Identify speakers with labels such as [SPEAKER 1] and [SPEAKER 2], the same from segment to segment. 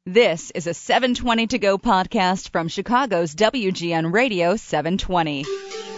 [SPEAKER 1] This is a 720 To Go podcast from Chicago's WGN Radio 720.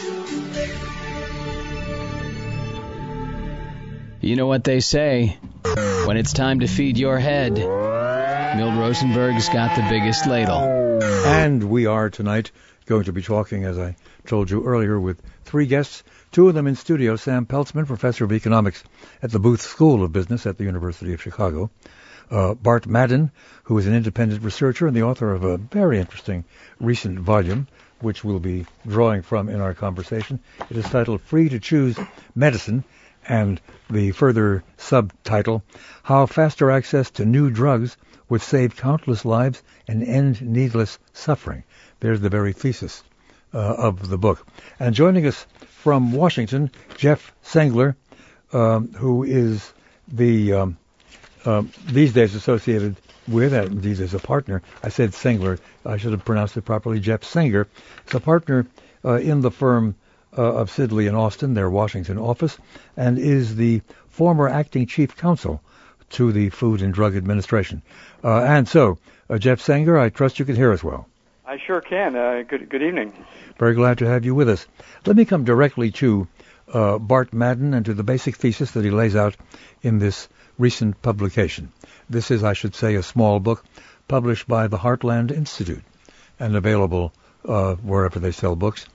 [SPEAKER 2] You know what they say. When it's time to feed your head, Milt Rosenberg's got the biggest ladle.
[SPEAKER 3] And we are tonight going to be talking, as I told you earlier, with three guests, two of them in studio. Sam Peltzman, professor of economics at the Booth School of Business at the University of Chicago. Bart Madden, who is an independent researcher and the author of a very interesting recent volume, which we'll be drawing from in our conversation. It is titled Free to Choose Medicine, and the further subtitle, How Faster Access to New Drugs Would Save Countless Lives and End Needless Suffering. There's the very thesis of the book. And joining us from Washington, Jeff Sengler, who is the these days associated with, indeed as a partner, I said Sengler, I should have pronounced it properly, Jeff Senger, is a partner in the firm of Sidley and Austin, their Washington office, and is the former acting chief counsel to the Food and Drug Administration. And so, Jeff Senger, I trust you can hear us well.
[SPEAKER 4] I sure can. Good evening.
[SPEAKER 3] Very glad to have you with us. Let me come directly to Bart Madden and to the basic thesis that he lays out in this recent publication. This is, I should say, a small book published by the Heartland Institute and available wherever they sell books.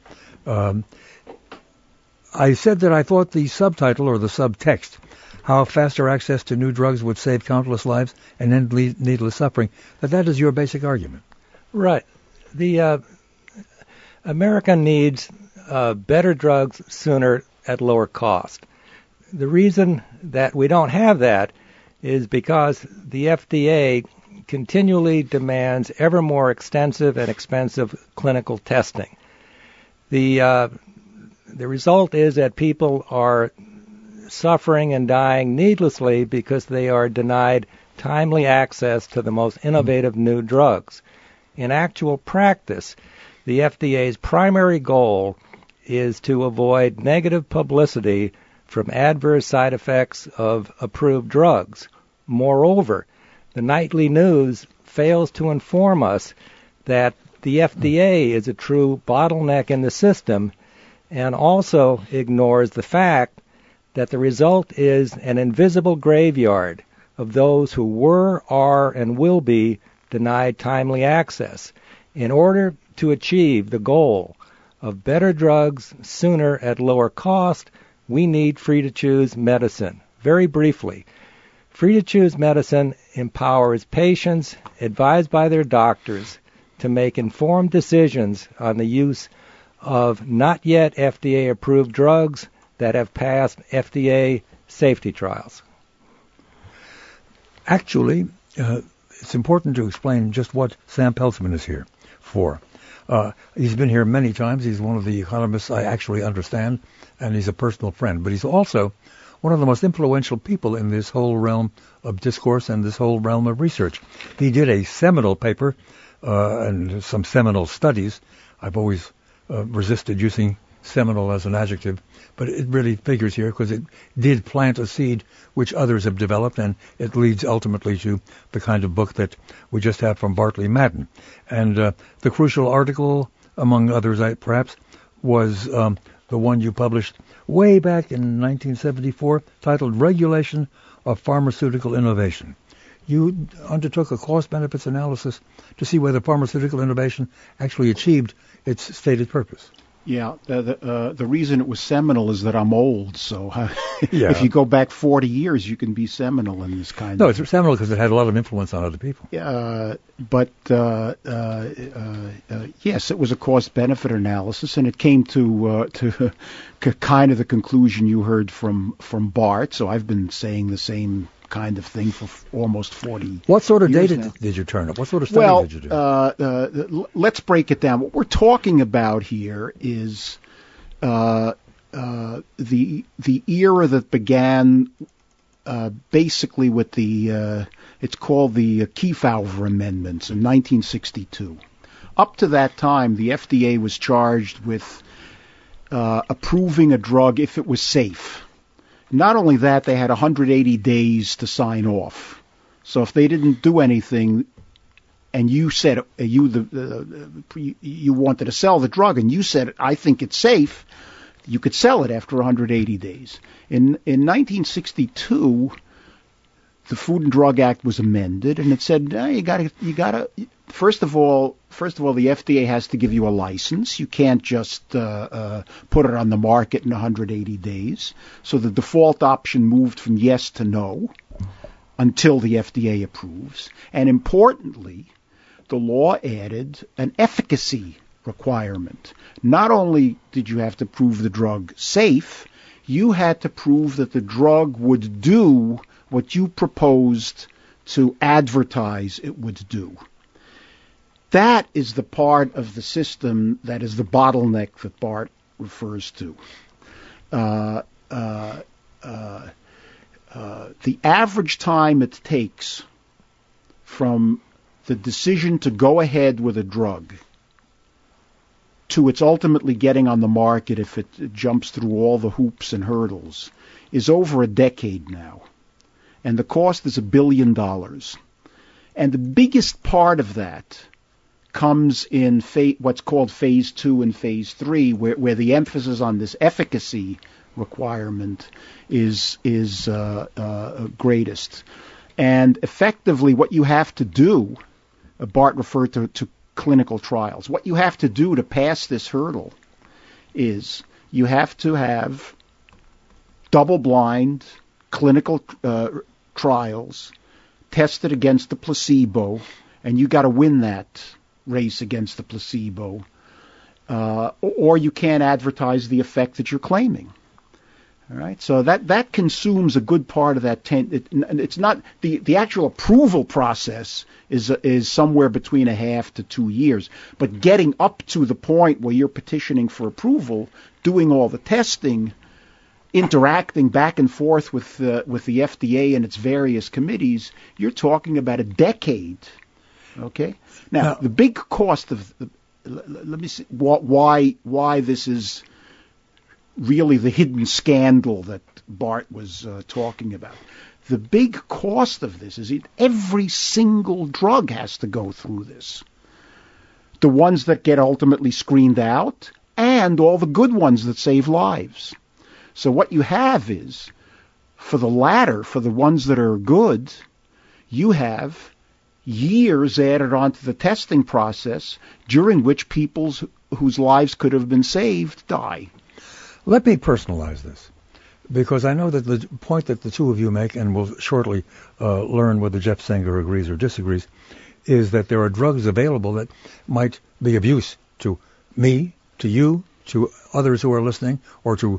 [SPEAKER 3] I said that I thought the subtitle or the subtext, How Faster Access to New Drugs Would Save Countless Lives and End Needless Suffering, that is your basic argument.
[SPEAKER 5] Right. The America needs better drugs sooner at lower cost. The reason that we don't have that is because the FDA continually demands ever more extensive and expensive clinical testing. The result is that people are suffering and dying needlessly because they are denied timely access to the most innovative new drugs. In actual practice, the FDA's primary goal is to avoid negative publicity from adverse side effects of approved drugs. Moreover, the nightly news fails to inform us that the FDA is a true bottleneck in the system and also ignores the fact that the result is an invisible graveyard of those who were, are, and will be denied timely access. In order to achieve the goal of better drugs sooner at lower cost, we need free-to-choose medicine. Very briefly, free-to-choose medicine empowers patients advised by their doctors to make informed decisions on the use of not yet FDA-approved drugs that have passed FDA safety trials.
[SPEAKER 3] Actually, it's important to explain just what Sam Peltzman is here for. He's been here many times. He's one of the economists I actually understand, and he's a personal friend. But he's also one of the most influential people in this whole realm of discourse and this whole realm of research. He did a seminal paper and some seminal studies. I've always resisted using seminal as an adjective, but it really figures here because it did plant a seed which others have developed, and it leads ultimately to the kind of book that we just have from Bartley Madden. And the crucial article, among others perhaps, was the one you published way back in 1974, titled Regulation of Pharmaceutical Innovation. You undertook a cost-benefits analysis to see whether pharmaceutical innovation actually achieved its stated purpose.
[SPEAKER 6] Yeah, the reason it was seminal is that I'm old, so
[SPEAKER 3] yeah.
[SPEAKER 6] If you go back 40 years, you can be seminal in this kind of...
[SPEAKER 3] No, it's seminal because it had a lot of influence on other people.
[SPEAKER 6] But yes, it was a cost-benefit analysis, and it came to kind of the conclusion you heard from Bart, so I've been saying the same kind of thing for almost 40 years.
[SPEAKER 3] What sort of data did you turn up? What sort of study did you do?
[SPEAKER 6] Let's break it down. What we're talking about here is the era that began basically with the it's called the Kefauver Amendments in 1962. Up to that time, the FDA was charged with approving a drug if it was safe. Not only that, they had 180 days to sign off. So if they didn't do anything, and you said you wanted to sell the drug, and you said, I think it's safe, you could sell it after 180 days. In 1962, the Food and Drug Act was amended, and it said, you gotta. First of all, the FDA has to give you a license. You can't just put it on the market in 180 days. So the default option moved from yes to no until the FDA approves. And importantly, the law added an efficacy requirement. Not only did you have to prove the drug safe, you had to prove that the drug would do what you proposed to advertise it would do. That is the part of the system that is the bottleneck that Bart refers to. The average time it takes from the decision to go ahead with a drug to its ultimately getting on the market, if it jumps through all the hoops and hurdles, is over a decade now. And the cost is $1 billion. And the biggest part of that comes in what's called phase 2 and phase 3, where the emphasis on this efficacy requirement is greatest. And effectively what you have to do, Bart referred to clinical trials, what you have to do to pass this hurdle is you have to have double-blind clinical trials tested against the placebo, and you got to win that race against the placebo, or you can't advertise the effect that you're claiming. All right, so that consumes a good part of that. It's not the actual approval process is somewhere between a half to 2 years, but getting up to the point where you're petitioning for approval, doing all the testing, interacting back and forth with the FDA and its various committees, you're talking about a decade. Okay. Now the big cost of let me see why this is really the hidden scandal that Bart was talking about. The big cost of this is every single drug has to go through this. The ones that get ultimately screened out, and all the good ones that save lives. So what you have is, for the latter, for the ones that are good, you have years added onto the testing process during which people whose lives could have been saved die.
[SPEAKER 3] Let me personalize this, because I know that the point that the two of you make, and we'll shortly learn whether Jeff Sanger agrees or disagrees, is that there are drugs available that might be of use to me, to you, to others who are listening, or to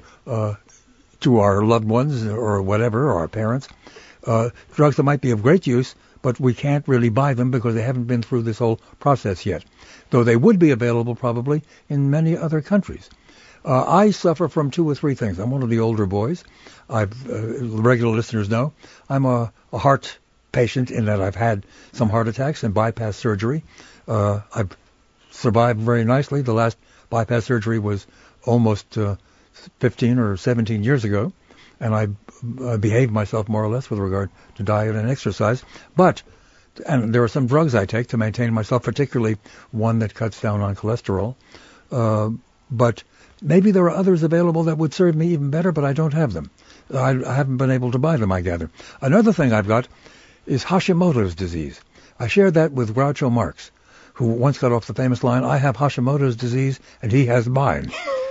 [SPEAKER 3] our loved ones or whatever, or our parents, drugs that might be of great use, but we can't really buy them because they haven't been through this whole process yet, though they would be available probably in many other countries. I suffer from 2 or 3 things. I'm one of the older boys. Regular listeners know I'm a heart patient in that I've had some heart attacks and bypass surgery. I've survived very nicely. The last bypass surgery was almost 15 or 17 years ago, and I behaved myself more or less with regard to diet and exercise. And there are some drugs I take to maintain myself, particularly one that cuts down on cholesterol. But maybe there are others available that would serve me even better, but I don't have them. I haven't been able to buy them, I gather. Another thing I've got is Hashimoto's disease. I shared that with Groucho Marx, who once got off the famous line, I have Hashimoto's disease and he has mine.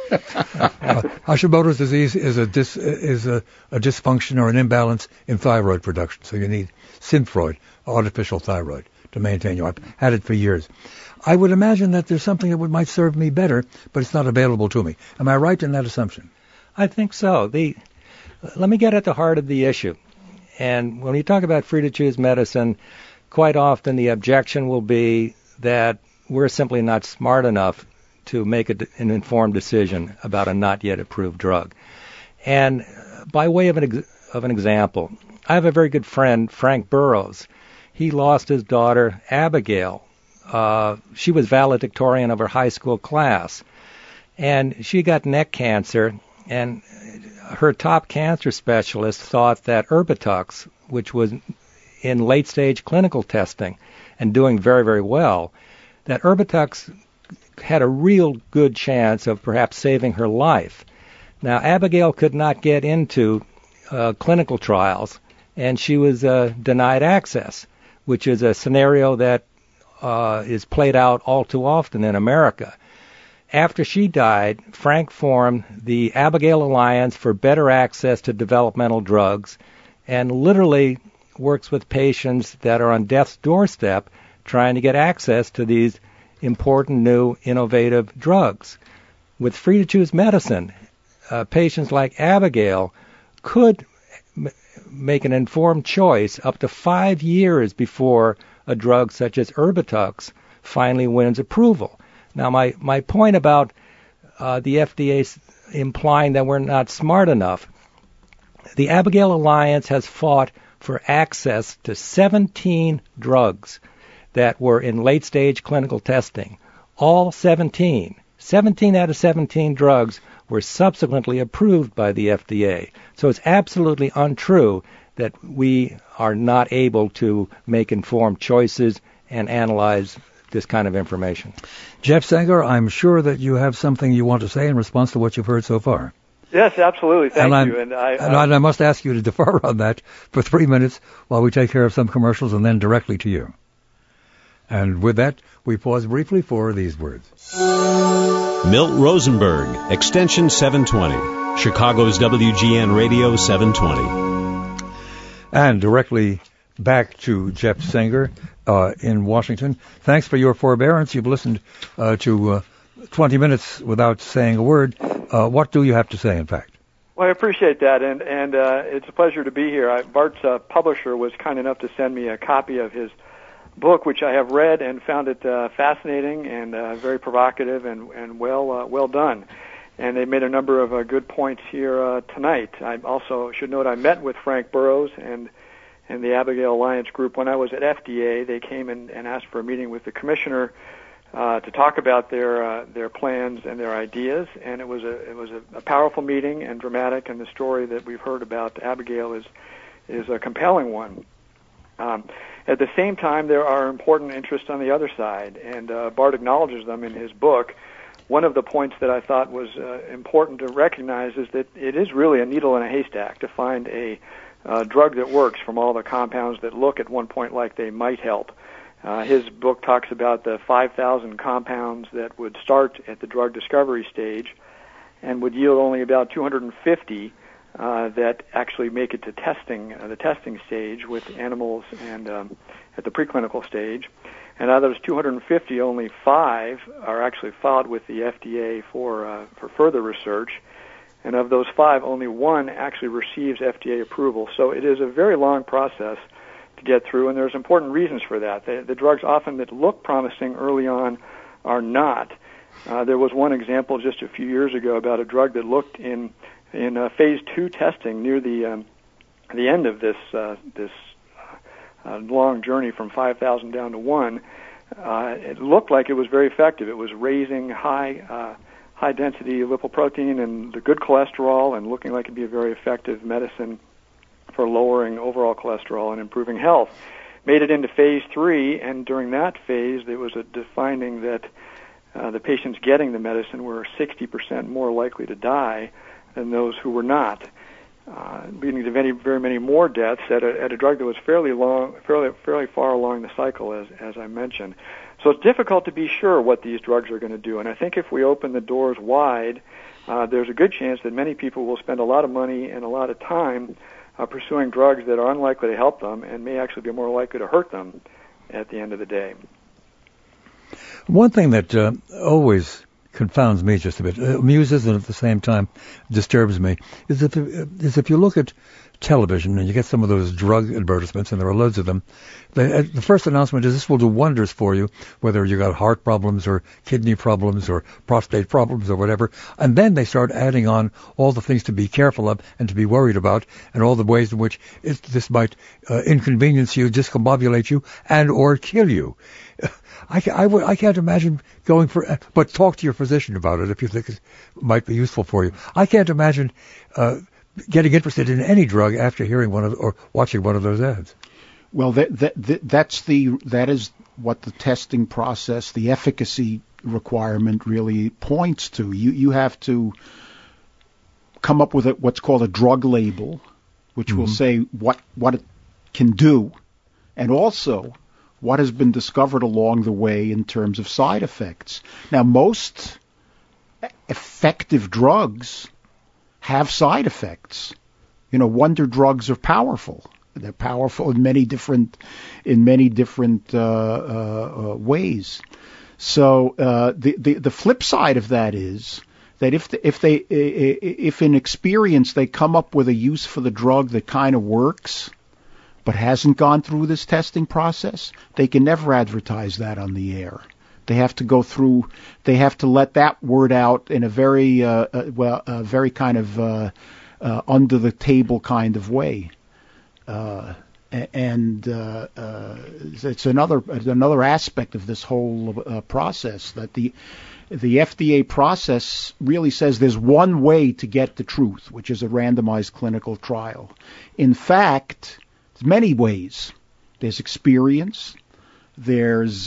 [SPEAKER 3] Hashimoto's disease is a dysfunction or an imbalance in thyroid production. So you need Synthroid, artificial thyroid, to maintain you. I've had it for years. I would imagine that there's something that might serve me better, but it's not available to me. Am I right in that assumption?
[SPEAKER 5] I think so. Let me get at the heart of the issue. And when you talk about free-to-choose medicine, quite often the objection will be that we're simply not smart enough to make an informed decision about a not yet approved drug. And by way of an example, I have a very good friend, Frank Burroughs. He lost his daughter, Abigail. She was valedictorian of her high school class. And she got neck cancer, and her top cancer specialist thought that Erbitux, which was in late-stage clinical testing, and doing very, very well, that Erbitux had a real good chance of perhaps saving her life. Now, Abigail could not get into clinical trials, and she was denied access, which is a scenario that is played out all too often in America. After she died, Frank formed the Abigail Alliance for Better Access to Developmental Drugs and literally works with patients that are on death's doorstep trying to get access to these important new innovative drugs. With Free to Choose Medicine, patients like Abigail could make an informed choice up to 5 years before a drug such as Erbitux finally wins approval. Now, my point about the FDA implying that we're not smart enough, the Abigail Alliance has fought for access to 17 drugs that were in late-stage clinical testing. All 17 out of 17 drugs were subsequently approved by the FDA. So it's absolutely untrue that we are not able to make informed choices and analyze this kind of information.
[SPEAKER 3] Jeff Sanger, I'm sure that you have something you want to say in response to what you've heard so far.
[SPEAKER 4] Yes, absolutely. Thank you.
[SPEAKER 3] And I must ask you to defer on that for 3 minutes while we take care of some commercials and then directly to you. And with that, we pause briefly for these words.
[SPEAKER 7] Milt Rosenberg, Extension 720, Chicago's WGN Radio 720.
[SPEAKER 3] And directly back to Jeff Sanger in Washington. Thanks for your forbearance. You've listened to 20 minutes without saying a word. What do you have to say, in fact?
[SPEAKER 4] Well, I appreciate that, and it's a pleasure to be here. Bart's publisher was kind enough to send me a copy of his book, which I have read and found it fascinating and very provocative and well done. And they made a number of good points here tonight. I also should note I met with Frank Burrows and the Abigail Alliance group when I was at FDA. They came and asked for a meeting with the commissioner to talk about their plans and their ideas, and it was a powerful meeting and dramatic, and the story that we've heard about Abigail is a compelling one. At the same time, there are important interests on the other side, and Bart acknowledges them in his book. One of the points that I thought was important to recognize is that it is really a needle in a haystack to find a drug that works from all the compounds that look at one point like they might help. His book talks about the 5,000 compounds that would start at the drug discovery stage and would yield only about 250 that actually make it to the testing stage with animals and at the preclinical stage. And out of those 250, only 5 are actually filed with the FDA for further research. And of those 5, only 1 actually receives FDA approval. So it is a very long process to get through, and there's important reasons for that. The drugs often that look promising early on are not. There was one example just a few years ago about a drug that looked in phase 2 testing near the end of this long journey from 5,000 down to 1. It looked like it was very effective. It was raising high-density lipoprotein and the good cholesterol and looking like it'd be a very effective medicine for lowering overall cholesterol and improving health. Made it into phase 3, and during that phase, there was a finding that the patients getting the medicine were 60% more likely to die than those who were not, leading to very many more deaths at a drug that was fairly far along the cycle, as I mentioned. So it's difficult to be sure what these drugs are going to do, and I think if we open the doors wide, there's a good chance that many people will spend a lot of money and a lot of time pursuing drugs that are unlikely to help them and may actually be more likely to hurt them at the end of the day.
[SPEAKER 3] One thing that always confounds me just a bit, amuses and at the same time disturbs me, is if you look at television and you get some of those drug advertisements, and there are loads of them, the first announcement is this will do wonders for you, whether you got heart problems or kidney problems or prostate problems or whatever, and then they start adding on all the things to be careful of and to be worried about, and all the ways in which this might inconvenience you, discombobulate you, and or kill you. I can't imagine going for, but talk to your physician about it if you think it might be useful for you. I can't imagine getting interested in any drug after hearing or watching one of those ads.
[SPEAKER 6] Well, that is what the testing process, the efficacy requirement really points to. You have to come up with what's called a drug label, which will say what it can do, and also what has been discovered along the way in terms of side effects. Now, most effective drugs have side effects. Wonder drugs are powerful. They're powerful in many different ways. So the flip side of that is that if in experience they come up with a use for the drug that kind of works, but hasn't gone through this testing process, they can never advertise that on the air. They have to go through. They have to let that word out in a very very kind of under the table kind of way. It's another aspect of this whole process, that the FDA process really says there's one way to get the truth, which is a randomized clinical trial. In fact, there's many ways. There's experience. There's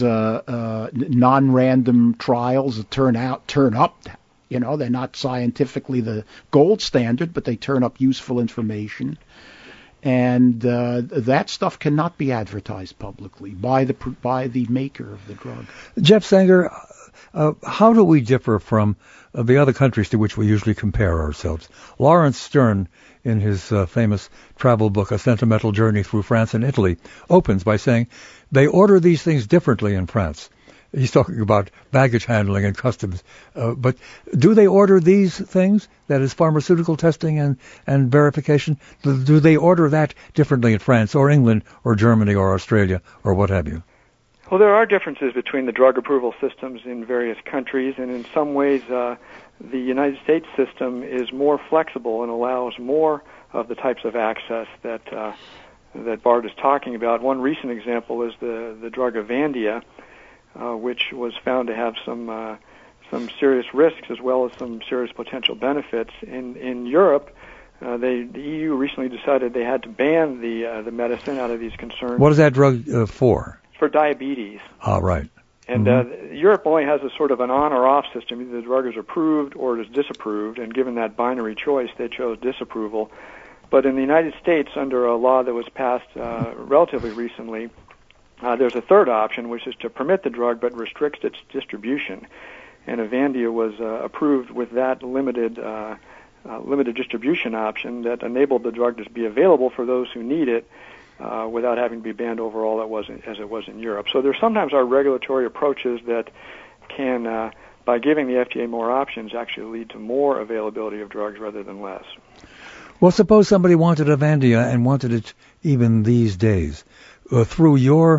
[SPEAKER 6] non-random trials that turn up. They're not scientifically the gold standard, but they turn up useful information. And that stuff cannot be advertised publicly by the maker of the drug.
[SPEAKER 3] Jeff Sanger, how do we differ from the other countries to which we usually compare ourselves? Lawrence Stern, in his famous travel book, A Sentimental Journey Through France and Italy, opens by saying they order these things differently in France. He's talking about baggage handling and customs. But do they order these things, that is pharmaceutical testing and verification? Do they order that differently in France or England or Germany or Australia or what have you?
[SPEAKER 4] Well, there are differences between the drug approval systems in various countries, and in some ways the United States system is more flexible and allows more of the types of access that Bart is talking about. One recent example is the drug Avandia, which was found to have some serious risks as well as some serious potential benefits. In Europe, the EU recently decided they had to ban the medicine out of these concerns.
[SPEAKER 3] What is that drug for?
[SPEAKER 4] It's for diabetes.
[SPEAKER 3] Ah, right.
[SPEAKER 4] And Europe only has a sort of an on or off system. Either the drug is approved or it is disapproved, and given that binary choice, they chose disapproval. But in the United States, under a law that was passed relatively recently, there's a third option, which is to permit the drug but restricts its distribution. And Avandia was approved with that limited distribution option that enabled the drug to be available for those who need it without having to be banned overall as it was in Europe. So there sometimes are regulatory approaches that can, by giving the FDA more options, actually lead to more availability of drugs rather than less.
[SPEAKER 3] Well, suppose somebody wanted Avandia and wanted it even these days. Through your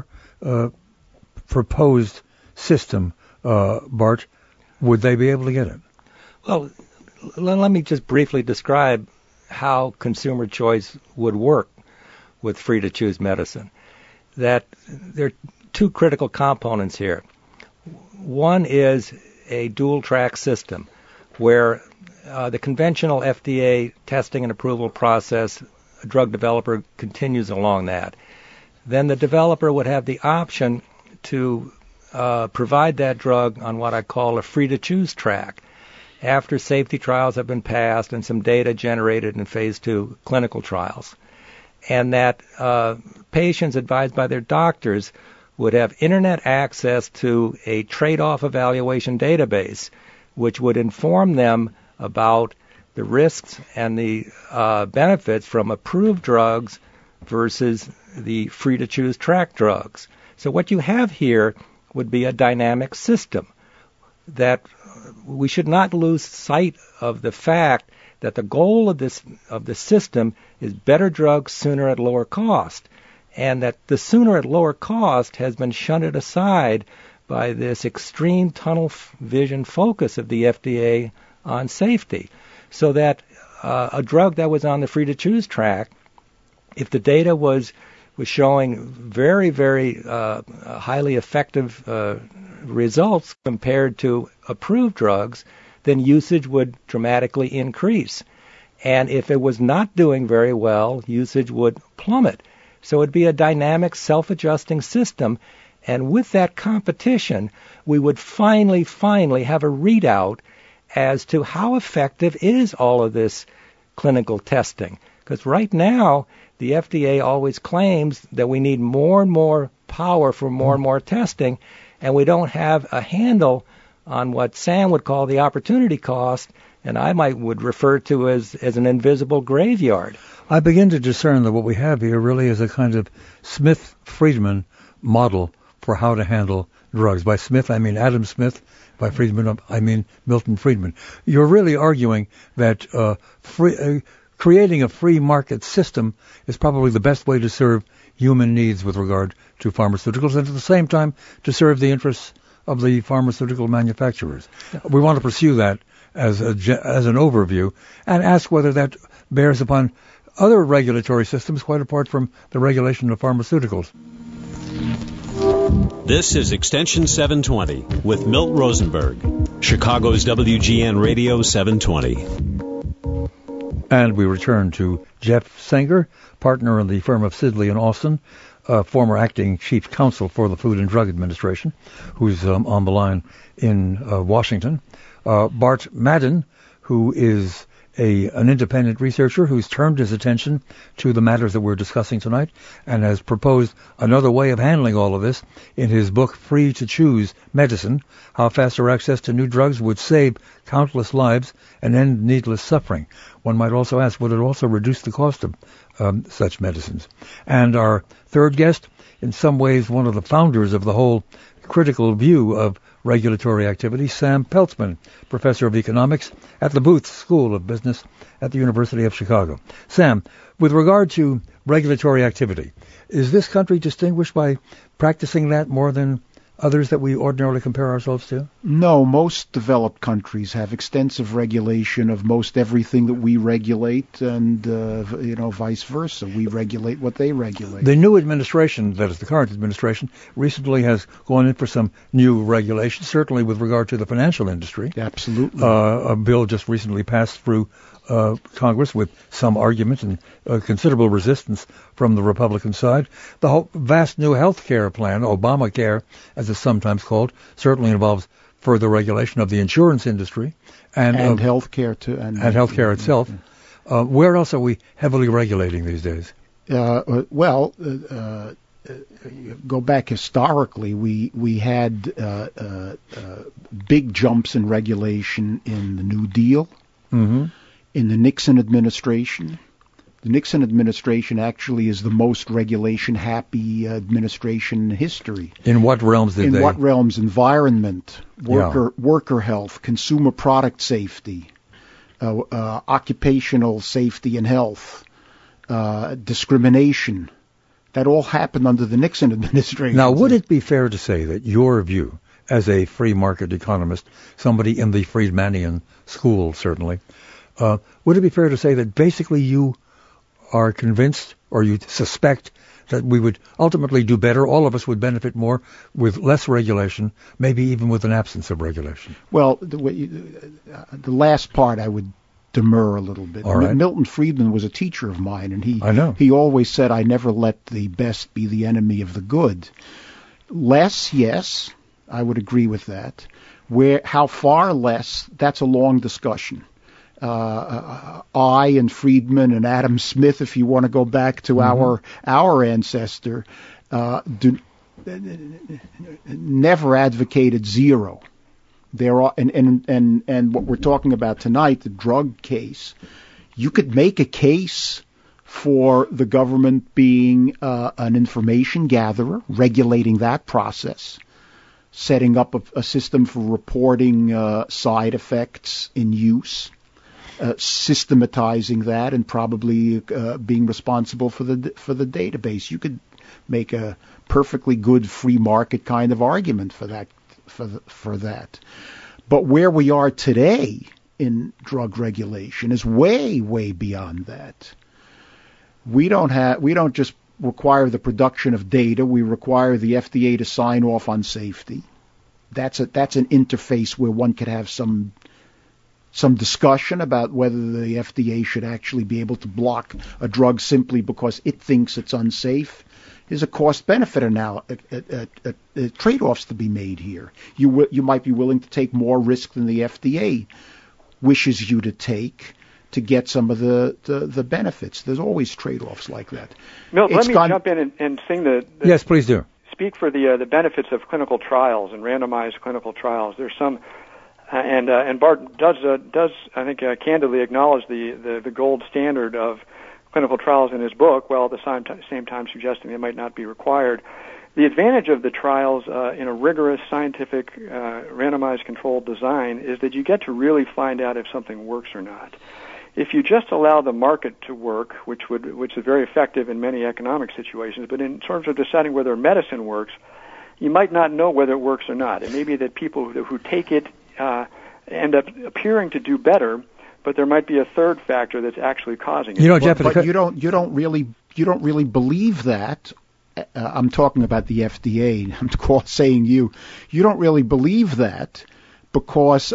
[SPEAKER 3] proposed system, Bart, would they be able to get it?
[SPEAKER 5] Well, let me just briefly describe how consumer choice would work with free-to-choose medicine. That there are two critical components here. One is a dual-track system where the conventional FDA testing and approval process, a drug developer continues along that. Then the developer would have the option to provide that drug on what I call a free-to-choose track after safety trials have been passed and some data generated in phase 2 clinical trials. And that patients advised by their doctors would have internet access to a trade-off evaluation database which would inform them about the risks and the benefits from approved drugs versus the free-to-choose track drugs. So what you have here would be a dynamic system that we should not lose sight of the fact that the goal of the system is better drugs sooner at lower cost, and that the sooner at lower cost has been shunted aside by this extreme tunnel vision focus of the FDA on safety. So that a drug that was on the free-to-choose track, if the data was showing very, very highly effective results compared to approved drugs, then usage would dramatically increase. And if it was not doing very well, usage would plummet. So it'd be a dynamic, self-adjusting system. And with that competition, we would finally have a readout as to how effective is all of this clinical testing. Because right now, the FDA always claims that we need more and more power for more and more testing, and we don't have a handle on what Sam would call the opportunity cost, and I would refer to as an invisible graveyard.
[SPEAKER 3] I begin to discern that what we have here really is a kind of Smith-Friedman model for how to handle drugs. By Smith, I mean Adam Smith. By Friedman, I mean Milton Friedman. You're really arguing that creating a free market system is probably the best way to serve human needs with regard to pharmaceuticals, and at the same time to serve the interests of the pharmaceutical manufacturers. We want to pursue that as an overview and ask whether that bears upon other regulatory systems quite apart from the regulation of pharmaceuticals.
[SPEAKER 7] This is Extension 720 with Milt Rosenberg, Chicago's WGN Radio 720.
[SPEAKER 3] And we return to Jeff Sanger, partner in the firm of Sidley & Austin, former acting chief counsel for the Food and Drug Administration, who's on the line in Washington. Bart Madden, who is an independent researcher who's turned his attention to the matters that we're discussing tonight and has proposed another way of handling all of this in his book, Free to Choose Medicine, How Faster Access to New Drugs Would Save Countless Lives and End Needless Suffering. One might also ask, would it also reduce the cost of such medicines? And our third guest, in some ways one of the founders of the whole critical view of regulatory activity, Sam Peltzman, professor of economics at the Booth School of Business at the University of Chicago. Sam, with regard to regulatory activity, is this country distinguished by practicing that more than others that we ordinarily compare ourselves to?
[SPEAKER 6] No, most developed countries have extensive regulation of most everything that we regulate, and vice versa. We regulate what they regulate.
[SPEAKER 3] The new administration, that is the current administration, recently has gone in for some new regulations, certainly with regard to the financial industry.
[SPEAKER 6] Absolutely.
[SPEAKER 3] A bill just recently passed through Congress with some arguments and considerable resistance from the Republican side. The whole vast new health care plan, Obamacare, as it's sometimes called, certainly involves further regulation of the insurance industry and
[SPEAKER 6] health care too, and
[SPEAKER 3] health care itself. Where else are we heavily regulating these days?
[SPEAKER 6] Go back historically, we had big jumps in regulation in the New Deal.
[SPEAKER 3] Mm-hmm.
[SPEAKER 6] In the Nixon administration. The Nixon administration actually is the most regulation-happy administration in history.
[SPEAKER 3] In what realms did they?
[SPEAKER 6] In what realms? Environment, worker health, consumer product safety, occupational safety and health, discrimination. That all happened under the Nixon administration.
[SPEAKER 3] Now, would it be fair to say that your view, as a free market economist, somebody in the Friedmanian school certainly, would it be fair to say that basically you are convinced or you suspect that we would ultimately do better, all of us would benefit more with less regulation, maybe even with an absence of regulation?
[SPEAKER 6] Well, the last part I would demur a little bit.
[SPEAKER 3] All right.
[SPEAKER 6] Milton Friedman was a teacher of mine, and
[SPEAKER 3] he
[SPEAKER 6] always said, I never let the best be the enemy of the good. Less, yes, I would agree with that. How far less, that's a long discussion. I and Friedman and Adam Smith, if you want to go back to our ancestor, never advocated zero. There are and what we're talking about tonight, the drug case, you could make a case for the government being an information gatherer, regulating that process, setting up a system for reporting side effects in use. Systematizing that and probably being responsible for the database. You could make a perfectly good free market kind of argument for that. But where we are today in drug regulation is way, way beyond that. We don't just require the production of data. We require the FDA to sign off on safety. That's an interface where one could have some some discussion about whether the FDA should actually be able to block a drug simply because it thinks it's unsafe. There's a cost-benefit trade-offs to be made here. You might be willing to take more risk than the FDA wishes you to take to get some of the benefits. There's always trade-offs like that.
[SPEAKER 4] Milt, let me jump in and sing the
[SPEAKER 3] yes, please do.
[SPEAKER 4] Speak for the benefits of clinical trials and randomized clinical trials. There's some, and Bart does I think candidly acknowledge the gold standard of clinical trials in his book, while at the same time suggesting they might not be required. The advantage of the trials in a rigorous scientific randomized controlled design is that you get to really find out if something works or not. If you just allow the market to work, which is very effective in many economic situations, but in terms of deciding whether medicine works, you might not know whether it works or not. It may be that people who take it end up appearing to do better, but there might be a third factor that's actually causing it.
[SPEAKER 6] Jeff, but you don't really believe that. I'm talking about the FDA. I'm saying you don't really believe that because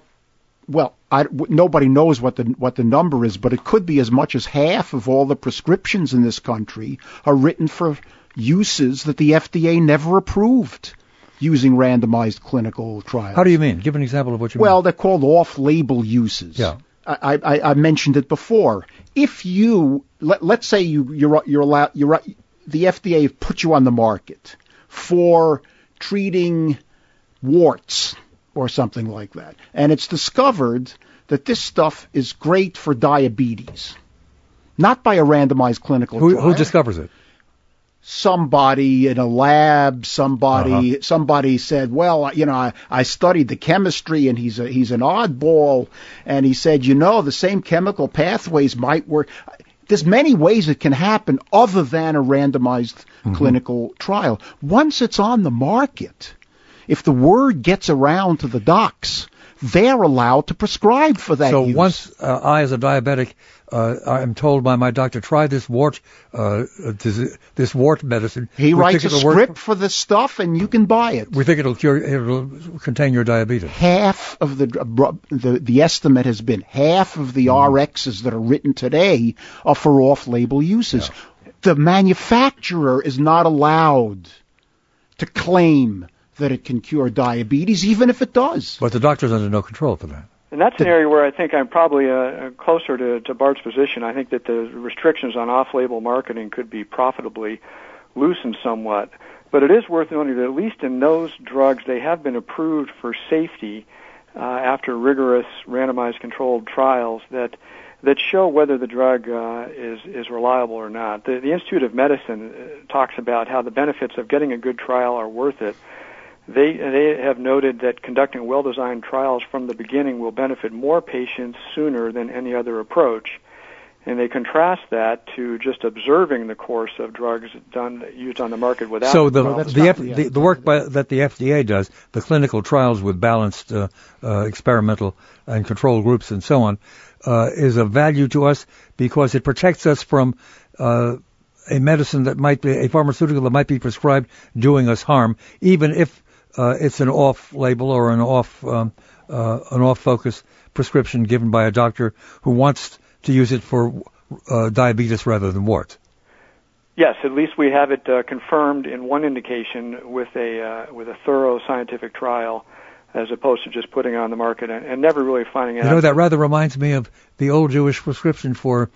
[SPEAKER 6] nobody knows what the number is, but it could be as much as half of all the prescriptions in this country are written for uses that the FDA never approved using randomized clinical trials.
[SPEAKER 3] How do you mean? Give an example of what you mean.
[SPEAKER 6] Well, they're called off-label uses.
[SPEAKER 3] Yeah.
[SPEAKER 6] I mentioned it before. If let's say you're allowed, the FDA put you on the market for treating warts or something like that, and it's discovered that this stuff is great for diabetes, not by a randomized clinical trial.
[SPEAKER 3] Who discovers it?
[SPEAKER 6] Somebody in a lab, somebody said, well, I studied the chemistry and he's an oddball, and he said, the same chemical pathways might work. There's many ways it can happen other than a randomized clinical trial. Once it's on the market, if the word gets around to the docs, they're allowed to prescribe for that use.
[SPEAKER 3] So once I, as a diabetic, I'm told by my doctor, try this wart medicine.
[SPEAKER 6] He writes a script for this stuff, and you can buy it.
[SPEAKER 3] We think it'll contain your diabetes.
[SPEAKER 6] Half of the estimate has been half of the RXs that are written today are for off-label uses. Yeah. The manufacturer is not allowed to claim that it can cure diabetes, even if it does.
[SPEAKER 3] But the doctor's under no control for that.
[SPEAKER 4] And that's an area where I think I'm probably closer to Bart's position. I think that the restrictions on off-label marketing could be profitably loosened somewhat. But it is worth noting that at least in those drugs, they have been approved for safety after rigorous randomized controlled trials that show whether the drug is reliable or not. The Institute of Medicine talks about how the benefits of getting a good trial are worth it. They have noted that conducting well-designed trials from the beginning will benefit more patients sooner than any other approach. And they contrast that to just observing the course of drugs used on the market without.
[SPEAKER 3] So the work that the FDA does, the clinical trials with balanced experimental and control groups and so on, is of value to us because it protects us from a medicine that might be a pharmaceutical that might be prescribed doing us harm, even if it's an off-label or an off-focus prescription given by a doctor who wants to use it for diabetes rather than warts.
[SPEAKER 4] Yes, at least we have it confirmed in one indication with a thorough scientific trial, as opposed to just putting it on the market and never really finding out.
[SPEAKER 3] That rather reminds me of the old Jewish prescription for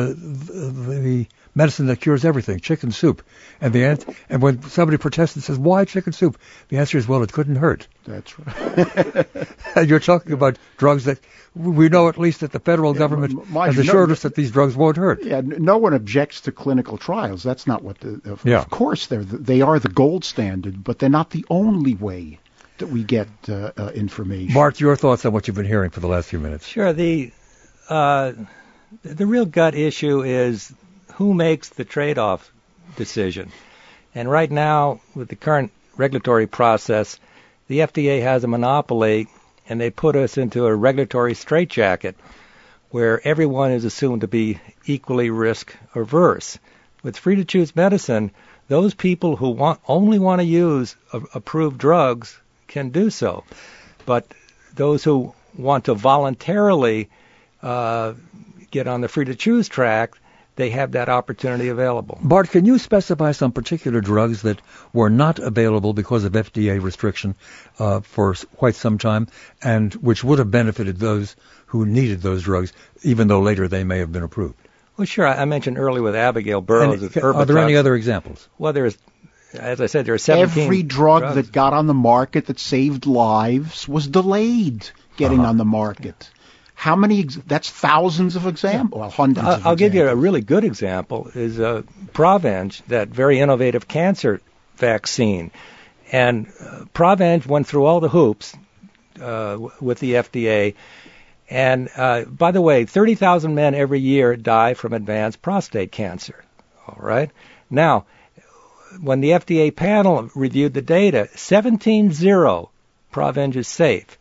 [SPEAKER 3] the medicine that cures everything, chicken soup. And when somebody protests and says, why chicken soup? The answer is, well, it couldn't hurt.
[SPEAKER 6] That's right.
[SPEAKER 3] And you're talking about drugs that we know at least that the federal government has assured us that these drugs won't hurt.
[SPEAKER 6] Yeah, no one objects to clinical trials. That's not what of course, they are the gold standard, but they're not the only way that we get information.
[SPEAKER 3] Bart, your thoughts on what you've been hearing for the last few minutes?
[SPEAKER 5] Sure. The real gut issue is who makes the trade-off decision. And right now, with the current regulatory process, the FDA has a monopoly, and they put us into a regulatory straitjacket where everyone is assumed to be equally risk-averse. With free-to-choose medicine, those people who only want to use approved drugs can do so. But those who want to voluntarily get on the free-to-choose track, they have that opportunity available.
[SPEAKER 3] Bart, can you specify some particular drugs that were not available because of FDA restriction for quite some time, and which would have benefited those who needed those drugs, even though later they may have been approved?
[SPEAKER 5] Well, sure. I mentioned earlier with Abigail Burroughs.
[SPEAKER 3] Are there any other examples?
[SPEAKER 5] Well, as I said, there are 17
[SPEAKER 6] Every drug
[SPEAKER 5] drugs
[SPEAKER 6] that got on the market that saved lives was delayed getting on the market. How many? That's thousands of examples. Well, hundreds of examples.
[SPEAKER 5] I'll give you a really good example, is Provenge, that very innovative cancer vaccine. And Provenge went through all the hoops with the FDA. And, by the way, 30,000 men every year die from advanced prostate cancer. All right? Now, when the FDA panel reviewed the data, 17-0, Provenge is safe.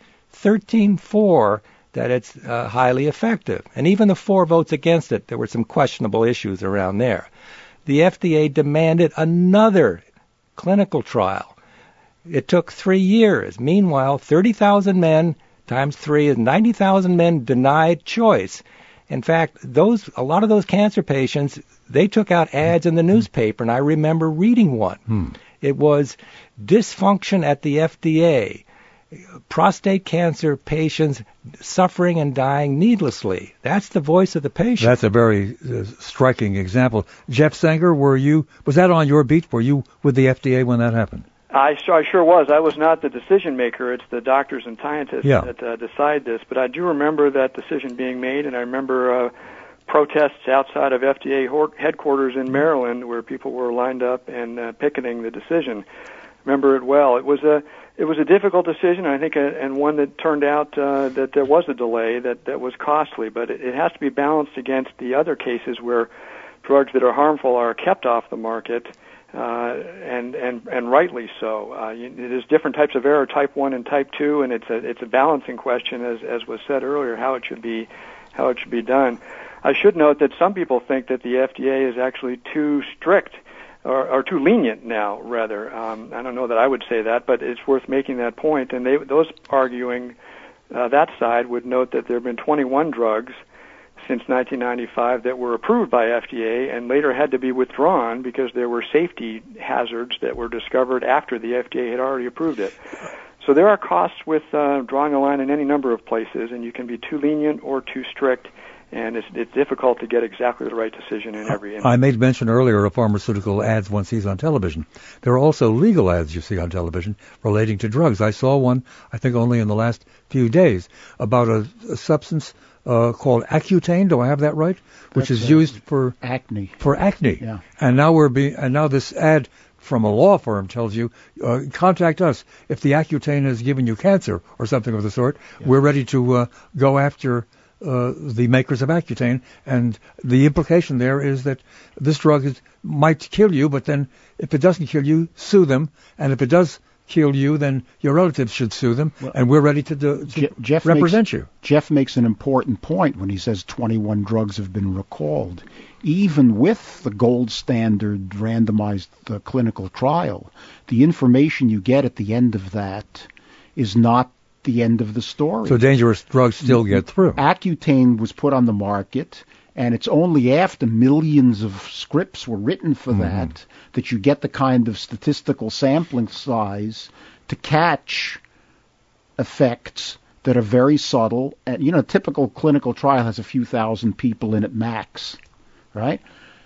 [SPEAKER 5] 13-4, that it's highly effective. And even the 4 votes against it, there were some questionable issues around there. The FDA demanded another clinical trial. It took 3 years. Meanwhile, 30,000 men times 3 is 90,000 men denied choice. In fact, a lot of those cancer patients, they took out ads in the newspaper, and I remember reading one. It was dysfunction at the FDA. Prostate cancer patients suffering and dying needlessly. That's the voice of the patient.
[SPEAKER 3] That's a very striking example. Jeff Sanger, was that on your beat? Were you with the FDA when that happened?
[SPEAKER 4] I sure was. I was not the decision maker. It's the doctors and scientists that decide this. But I do remember that decision being made, and I remember protests outside of FDA headquarters in Maryland where people were lined up and picketing the decision. Remember it well. It was a difficult decision, I think, and one that turned out that there was a delay that was costly. But it has to be balanced against the other cases where drugs that are harmful are kept off the market, and rightly so. There's different types of error, type 1 and type 2, and it's a balancing question, as was said earlier, how it should be done. I should note that some people think that the FDA is actually too strict. Or too lenient now, rather. I don't know that I would say that, but it's worth making that point. And those arguing that side would note that there have been 21 drugs since 1995 that were approved by FDA and later had to be withdrawn because there were safety hazards that were discovered after the FDA had already approved it. So there are costs with drawing a line in any number of places, and you can be too lenient or too strict. And it's difficult to get exactly the right decision in every instance.
[SPEAKER 3] I made mention earlier of pharmaceutical ads one sees on television. There are also legal ads you see on television relating to drugs. I saw one, I think only in the last few days, about a substance called Accutane. Do I have that right? Which is used for
[SPEAKER 6] acne.
[SPEAKER 3] For acne.
[SPEAKER 6] Yeah.
[SPEAKER 3] And now this ad from a law firm tells you, contact us if the Accutane has given you cancer or something of the sort. Yeah. We're ready to go after the makers of Accutane, and the implication there is that this drug might kill you, but then if it doesn't kill you, sue them, and if it does kill you, then your relatives should sue them, and we're ready to represent you.
[SPEAKER 6] Jeff makes an important point when he says 21 drugs have been recalled. Even with the gold standard randomized clinical trial, the information you get at the end of that is not the end of the story.
[SPEAKER 3] So dangerous drugs still get through.
[SPEAKER 6] Accutane was put on the market, and it's only after millions of scripts were written for that you get the kind of statistical sampling size to catch effects that are very subtle. And, a typical clinical trial has a few thousand people in it max, right?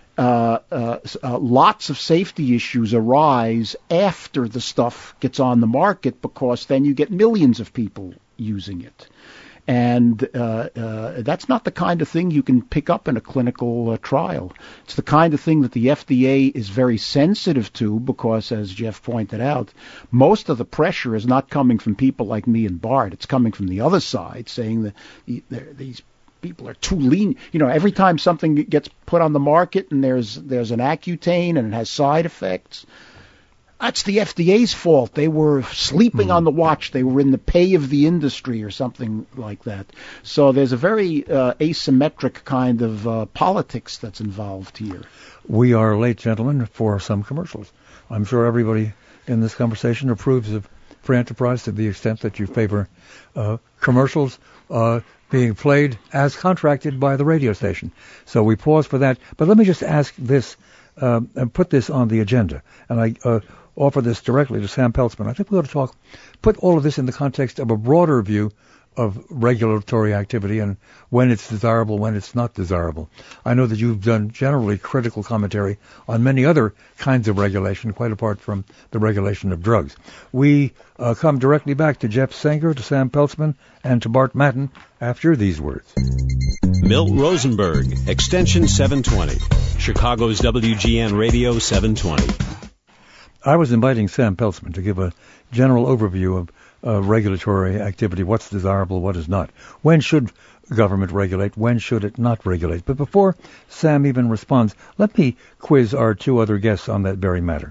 [SPEAKER 6] Lots of safety issues arise after the stuff gets on the market because then you get millions of people using it. And that's not the kind of thing you can pick up in a clinical trial. It's the kind of thing that the FDA is very sensitive to because, as Jeff pointed out, most of the pressure is not coming from people like me and Bart. It's coming from the other side saying that these people are too lean. Every time something gets put on the market and there's an Accutane and it has side effects, that's the FDA's fault. They were sleeping on the watch. They were in the pay of the industry or something like that. So there's a very asymmetric kind of politics that's involved here.
[SPEAKER 3] We are late, gentlemen, for some commercials. I'm sure everybody in this conversation approves of free enterprise to the extent that you favor commercials being played as contracted by the radio station. So we pause for that. But let me just ask this and put this on the agenda. And I offer this directly to Sam Peltzman. I think we ought to put all of this in the context of a broader view of regulatory activity and when it's desirable, when it's not desirable. I know that you've done generally critical commentary on many other kinds of regulation, quite apart from the regulation of drugs. We come directly back to Jeff Sanger, to Sam Peltzman, and to Bart Madden after these words.
[SPEAKER 7] Milt Rosenberg, Extension 720, Chicago's WGN Radio 720.
[SPEAKER 3] I was inviting Sam Peltzman to give a general overview of regulatory activity, what's desirable, what is not. When should government regulate? When should it not regulate? But before Sam even responds, let me quiz our two other guests on that very matter.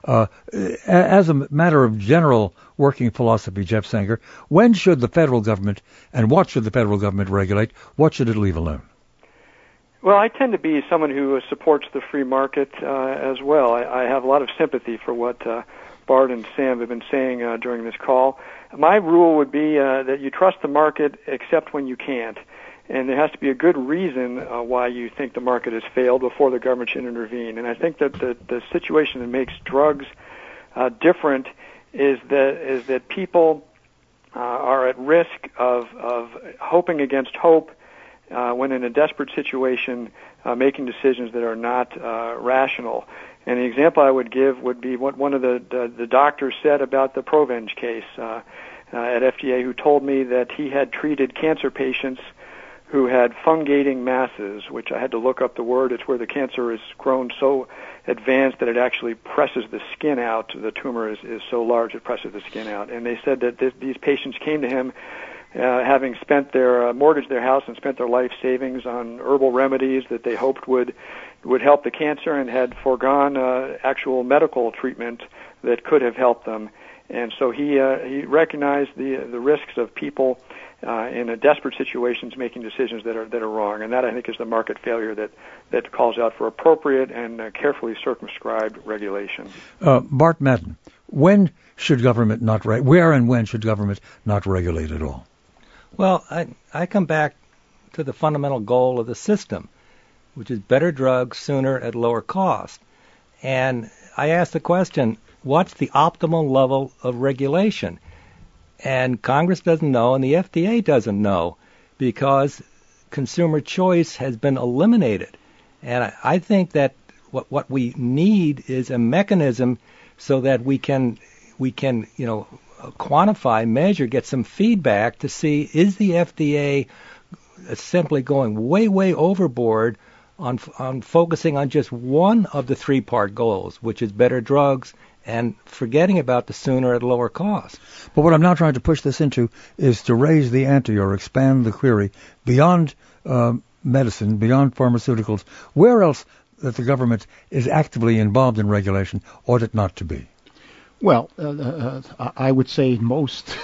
[SPEAKER 3] As a matter of general working philosophy, Jeff Sanger, when should the federal government and what should the federal government regulate? What should it leave alone?
[SPEAKER 4] Well, I tend to be someone who supports the free market as well. I have a lot of sympathy for what Bart and Sam have been saying during this call. My rule would be that you trust the market except when you can't. And there has to be a good reason why you think the market has failed before the government should intervene. And I think that the situation that makes drugs different is that people are at risk of hoping against hope when in a desperate situation making decisions that are not rational. And the example I would give would be what one of the doctors said about the Provenge case at FDA, who told me that he had treated cancer patients who had fungating masses, which I had to look up the word. It's where the cancer is grown so advanced that it actually presses the skin out. The tumor is so large it presses the skin out. And they said that these patients came to him having spent mortgaged their house and spent their life savings on herbal remedies that they hoped would help the cancer, and had foregone actual medical treatment that could have helped them. And so he recognized the risks of people in a desperate situations making decisions that are wrong, and that I think is the market failure that calls out for appropriate and carefully circumscribed regulation.
[SPEAKER 3] Bart Madden, when should government not where and when should government not regulate at all?
[SPEAKER 5] Well, I come back to the fundamental goal of the system, which is better drugs sooner at lower cost. And I ask the question, what's the optimal level of regulation? And Congress doesn't know, and the FDA doesn't know, because consumer choice has been eliminated. And I think that what we need is a mechanism so that we can quantify, measure, get some feedback to see, is the FDA simply going way overboard on focusing on just one of the three-part goals, which is better drugs, and forgetting about the sooner at lower cost.
[SPEAKER 3] But what I'm now trying to push this into is to raise the ante or expand the query beyond medicine, beyond pharmaceuticals. Where else that the government is actively involved in regulation ought it not to be?
[SPEAKER 6] Well, I would say most.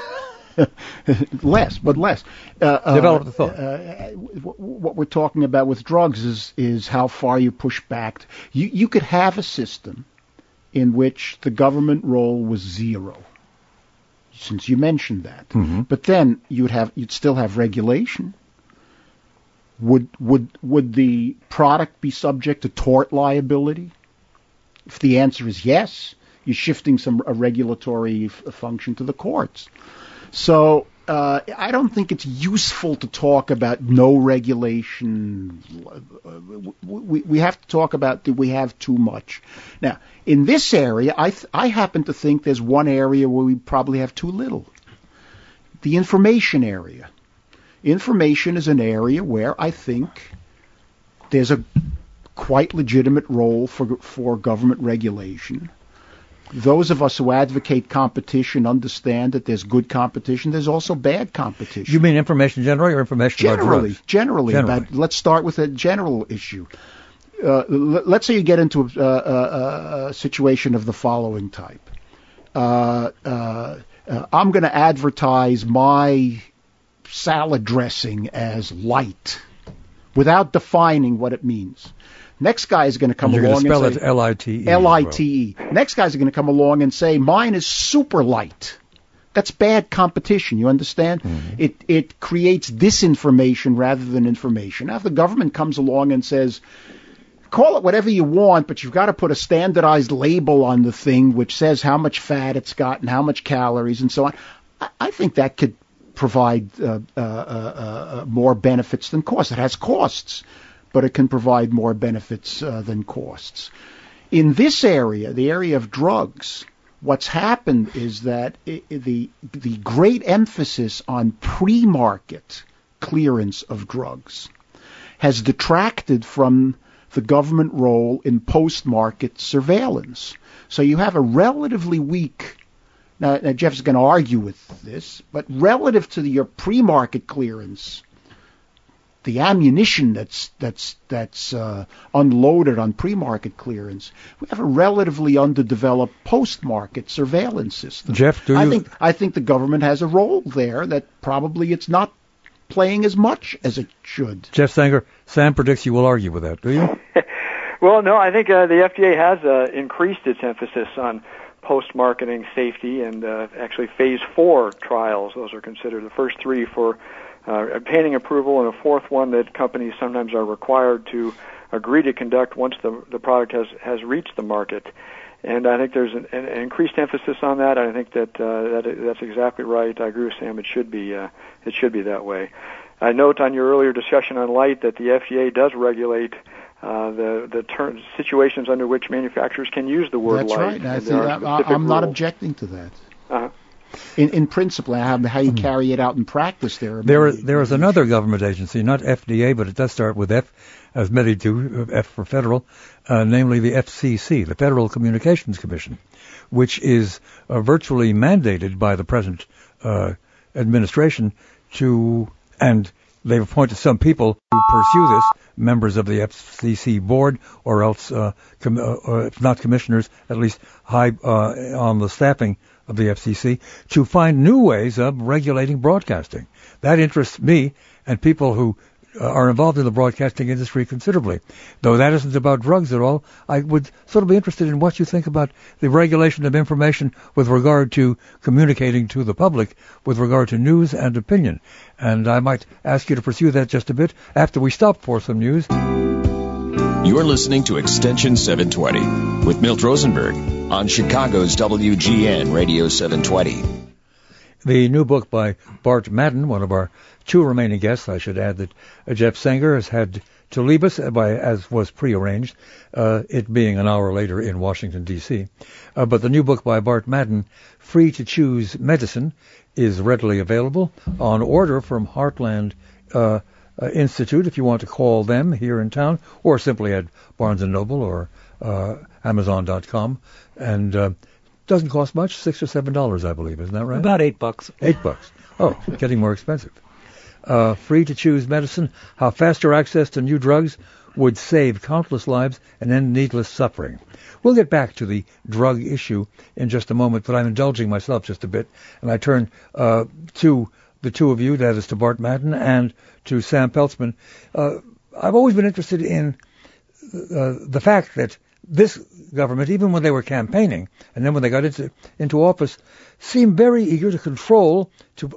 [SPEAKER 6] Less.
[SPEAKER 3] Develop the thought.
[SPEAKER 6] What we're talking about with drugs is how far you push back. You could have a system in which the government role was zero, since you mentioned that. Mm-hmm. But then you'd still have regulation. Would the product be subject to tort liability? If the answer is yes, you're shifting a regulatory function to the courts. So I don't think it's useful to talk about no regulation. We have to talk about, do we have too much? Now, in this area, I happen to think there's one area where we probably have too little. The information area. Information is an area where I think there's a quite legitimate role for government regulation. Those of us who advocate competition understand that there's good competition. There's also bad competition.
[SPEAKER 3] You mean information generally or information about drugs?
[SPEAKER 6] Generally. Let's start with a general issue. Let's say you get into a situation of the following type. I'm going to advertise my salad dressing as light without defining what it means. Next guy is going to come along and say... You're going to spell it L-I-T-E. L-I-T-E. Next guy is going to come along and say, mine is super light. That's bad competition, you understand? It creates disinformation rather than information. Now, if the government comes along and says, call it whatever you want, but you've got to put a standardized label on the thing which says how much fat it's got and how much calories and so on, I think that could provide more benefits than costs. It has costs, but it can provide more benefits than costs. In this area, the area of drugs, what's happened is that the great emphasis on pre-market clearance of drugs has detracted from the government role in post-market surveillance. So you have a relatively weak, now Jeff's going to argue with this, but relative to your pre-market clearance, the ammunition that's unloaded on pre-market clearance, we have a relatively underdeveloped post-market surveillance system.
[SPEAKER 3] Jeff,
[SPEAKER 6] I think the government has a role there that probably it's not playing as much as it should.
[SPEAKER 3] Jeff Sanger, Sam predicts you will argue with that, do you?
[SPEAKER 4] Well, no, I think the FDA has increased its emphasis on post-marketing safety and actually phase 4 trials. Those are considered the first 3 for obtaining approval, and a 4th one that companies sometimes are required to agree to conduct once the product has reached the market. And I think there's an increased emphasis on that. I think that's exactly right. I agree with Sam. It should be that way. I note on your earlier discussion on light that the FDA does regulate the situations under which manufacturers can use the word light.
[SPEAKER 6] That's right. I'm not objecting to that.
[SPEAKER 4] Uh-huh.
[SPEAKER 6] In principle, how you carry it out in practice,
[SPEAKER 3] there is another government agency, not FDA, but it does start with F, as many do, F for federal, namely the FCC, the Federal Communications Commission, which is virtually mandated by the present administration and they've appointed some people to pursue this, members of the FCC board, or else, if not commissioners, at least high on the staffing of the FCC, to find new ways of regulating broadcasting. That interests me and people who are involved in the broadcasting industry considerably. Though that isn't about drugs at all, I would sort of be interested in what you think about the regulation of information with regard to communicating to the public, with regard to news and opinion. And I might ask you to pursue that just a bit after we stop for some news.
[SPEAKER 8] You're listening to Extension 720 with Milt Rosenberg on Chicago's WGN Radio 720.
[SPEAKER 3] The new book by Bart Madden, one of our 2 remaining guests. I should add that Jeff Sanger has had to leave us, as was prearranged, it being an hour later in Washington, D.C. But the new book by Bart Madden, Free to Choose Medicine, is readily available on order from Heartland Institute, if you want to call them here in town, or simply at Barnes & Noble or Amazon.com. And doesn't cost much, $6 or $7, I believe. Isn't that right?
[SPEAKER 5] About $8.
[SPEAKER 3] $8. Oh, getting more expensive. Free to Choose Medicine, how faster access to new drugs would save countless lives and end needless suffering. We'll get back to the drug issue in just a moment, but I'm indulging myself just a bit, and I turn to the 2 of you, that is to Bart Madden and to Sam Peltzman. I've always been interested in the fact that this government, even when they were campaigning, and then when they got into office, seemed very eager to control,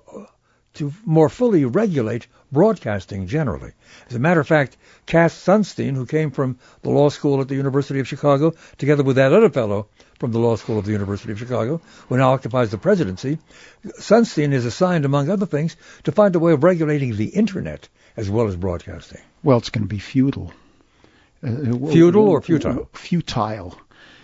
[SPEAKER 3] to more fully regulate broadcasting generally. As a matter of fact, Cass Sunstein, who came from the law school at the University of Chicago, together with that other fellow from the law school of the University of Chicago, who now occupies the presidency, Sunstein is assigned, among other things, to find a way of regulating the Internet as well as broadcasting.
[SPEAKER 6] Well, it's going to be futile.
[SPEAKER 3] Feudal or futile?
[SPEAKER 6] Futile.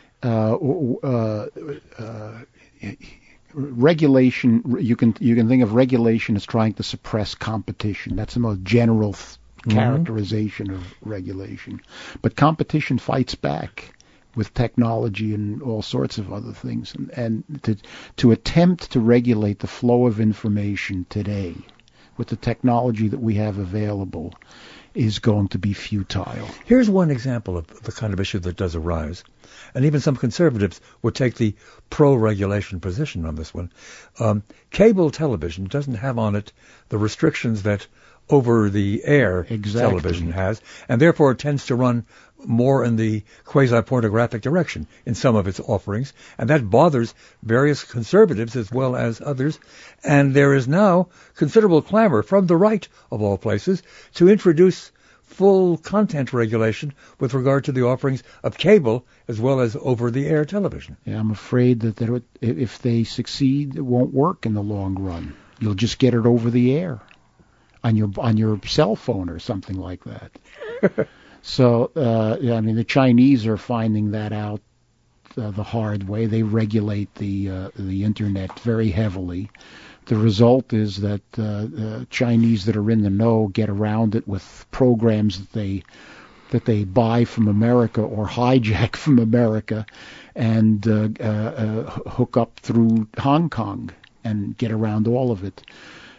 [SPEAKER 6] Regulation. You can think of regulation as trying to suppress competition. That's the most general characterization of regulation. But competition fights back with technology and all sorts of other things. And to attempt to regulate the flow of information today with the technology that we have available is going to be futile.
[SPEAKER 3] Here's one example of the kind of issue that does arise. And even some conservatives would take the pro-regulation position on this one. Cable television doesn't have on it the restrictions that over-the-air television has, and therefore it tends to run more in the quasi-pornographic direction in some of its offerings, and that bothers various conservatives as well as others. And there is now considerable clamor from the right, of all places, to introduce full content regulation with regard to the offerings of cable as well as over-the-air television.
[SPEAKER 6] Yeah, I'm afraid that if they succeed, it won't work in the long run. You'll just get it over the air on your cell phone or something like that. So, I mean, the Chinese are finding that out the hard way. They regulate the internet very heavily. The result is that Chinese that are in the know get around it with programs that they buy from America or hijack from America and hook up through Hong Kong and get around all of it.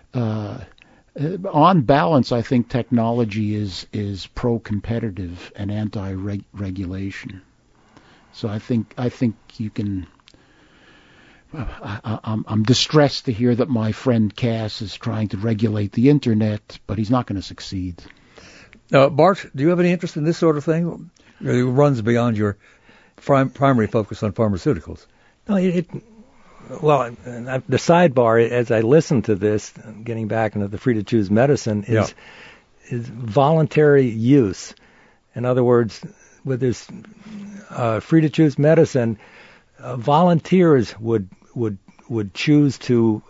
[SPEAKER 6] On balance, I think technology is pro-competitive and anti-regulation. So I think you can. I'm distressed to hear that my friend Cass is trying to regulate the internet, but he's not going to succeed.
[SPEAKER 3] Bart, do you have any interest in this sort of thing? It runs beyond your primary focus on pharmaceuticals.
[SPEAKER 5] No, well, the sidebar, as I listen to this, getting back into the free-to-choose medicine, is voluntary use. In other words, with this free-to-choose medicine, volunteers would choose to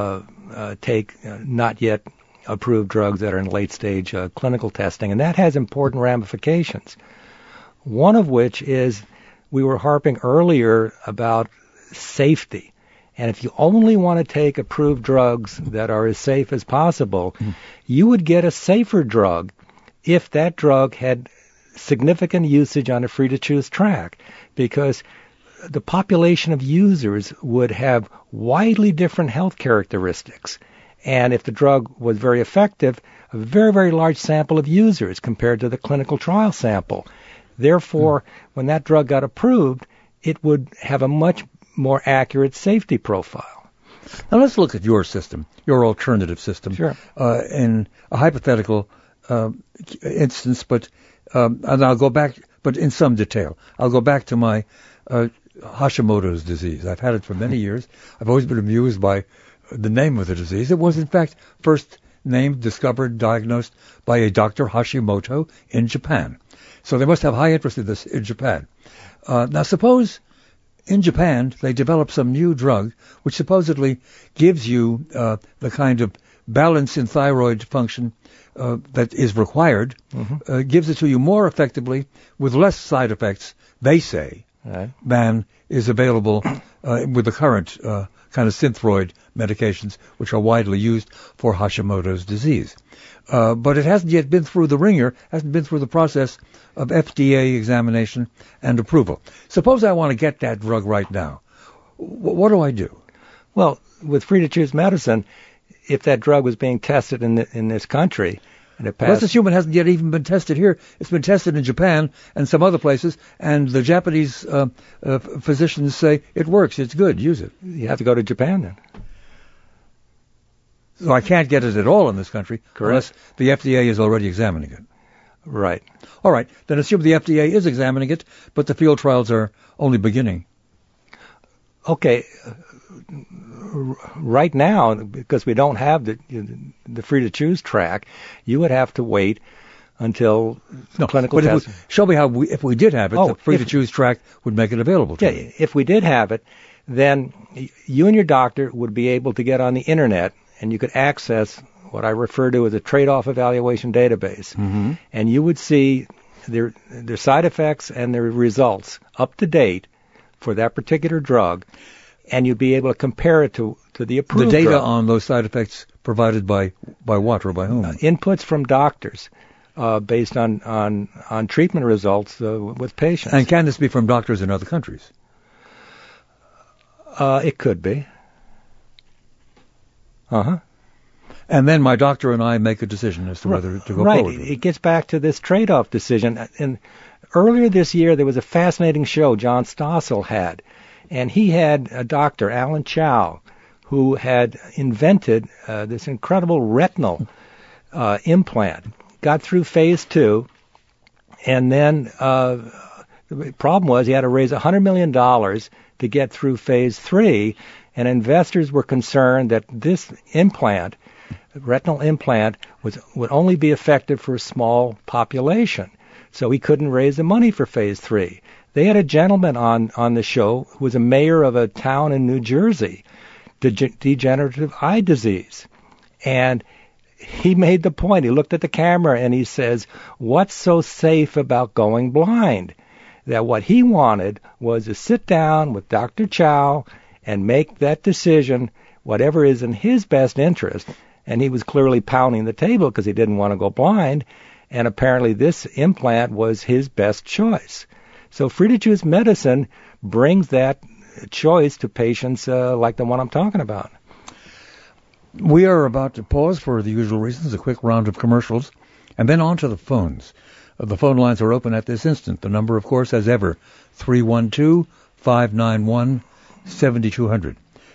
[SPEAKER 5] take not yet approved drugs that are in late-stage clinical testing, and that has important ramifications. One of which is we were harping earlier about safety. And if you only want to take approved drugs that are as safe as possible, you would get a safer drug if that drug had significant usage on a free-to-choose track, because the population of users would have widely different health characteristics. And if the drug was very effective, a very, very large sample of users compared to the clinical trial sample. Therefore, when that drug got approved, it would have a much more accurate safety profile.
[SPEAKER 3] Now let's look at your system, your alternative system,
[SPEAKER 5] Sure.
[SPEAKER 3] In a hypothetical instance, but and I'll go back, but in some detail. I'll go back to my Hashimoto's disease. I've had it for many years. I've always been amused by the name of the disease. It was, in fact, first named, discovered, diagnosed by a Dr. Hashimoto in Japan. So they must have high interest in this in Japan. Now suppose in Japan they develop some new drug which supposedly gives you the kind of balance in thyroid function that is required, gives it to you more effectively with less side effects, they say, than is available with the current kind of synthroid medications which are widely used for Hashimoto's disease. But it hasn't yet been through the ringer, hasn't been through the process of FDA examination and approval. Suppose I want to get that drug right now. What do I do?
[SPEAKER 5] Well, with free-to-choose medicine, if that drug was being tested in this country, and it passed...
[SPEAKER 3] Let's assume it hasn't yet even been tested here. It's been tested in Japan and some other places, and the Japanese physicians say it works, it's good, use it.
[SPEAKER 5] You have to go to Japan then.
[SPEAKER 3] So I can't get it at all in this country unless the FDA is already examining it.
[SPEAKER 5] Right.
[SPEAKER 3] All right. Then assume the FDA is examining it, but the field trials are only beginning.
[SPEAKER 5] Okay. Right now, because we don't have the free-to-choose track, you would have to wait until clinical testing.
[SPEAKER 3] Show me how, if we did have it, the free-to-choose track would make it available to you.
[SPEAKER 5] If we did have it, then you and your doctor would be able to get on the Internet, and you could access what I refer to as a trade-off evaluation database. And you would see their side effects and their results up to date for that particular drug, and you'd be able to compare it to the approved
[SPEAKER 3] drug. The data
[SPEAKER 5] drug.
[SPEAKER 3] on those side effects provided by what or by whom?
[SPEAKER 5] Inputs from doctors based on treatment results with patients.
[SPEAKER 3] And can this be from doctors in other countries?
[SPEAKER 5] It could be.
[SPEAKER 3] And then my doctor and I make a decision as to whether to go forward with it.
[SPEAKER 5] It gets back to this trade-off decision. And earlier this year, there was a fascinating show John Stossel had. And he had a doctor, Alan Chow, who had invented this incredible retinal implant. Got through phase 2, and then the problem was he had to raise $100 million to get through phase 3, and investors were concerned that this implant, retinal implant, would only be effective for a small population. So he couldn't raise the money for phase 3. They had a gentleman on the show who was a mayor of a town in New Jersey, degenerative eye disease. And he made the point. He looked at the camera and he says, what's so safe about going blind? That what he wanted was to sit down with Dr. Chow and make that decision, whatever is in his best interest. And he was clearly pounding the table because he didn't want to go blind. And apparently this implant was his best choice. So free to choose medicine brings that choice to patients like the one I'm talking about.
[SPEAKER 3] We are about to pause for the usual reasons, a quick round of commercials, and then on to the phones. The phone lines are open at this instant. The number, of course, as ever, 312-591-7200.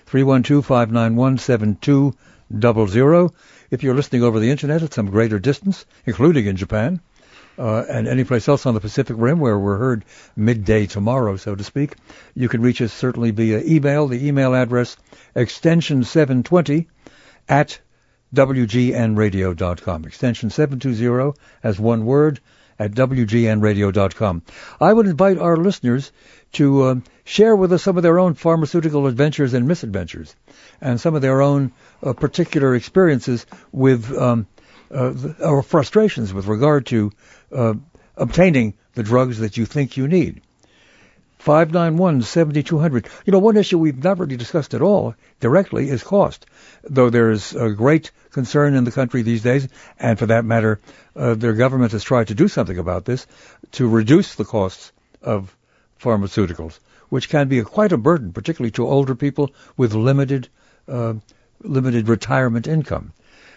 [SPEAKER 3] 312-591-7200. If you're listening over the Internet at some greater distance, including in Japan, and any place else on the Pacific Rim where we're heard midday tomorrow, so to speak, you can reach us certainly via email. The email address, extension 720 at WGNradio.com. Extension 720 as one word at WGNradio.com. I would invite our listeners to share with us some of their own pharmaceutical adventures and misadventures, and some of their own particular experiences with or frustrations with regard to obtaining the drugs that you think you need. 591-7200. You know, one issue we've not really discussed at all directly is cost, though there's a great concern in the country these days, and for that matter, their government has tried to do something about this to reduce the costs of pharmaceuticals, which can be quite a burden, particularly to older people with limited retirement income.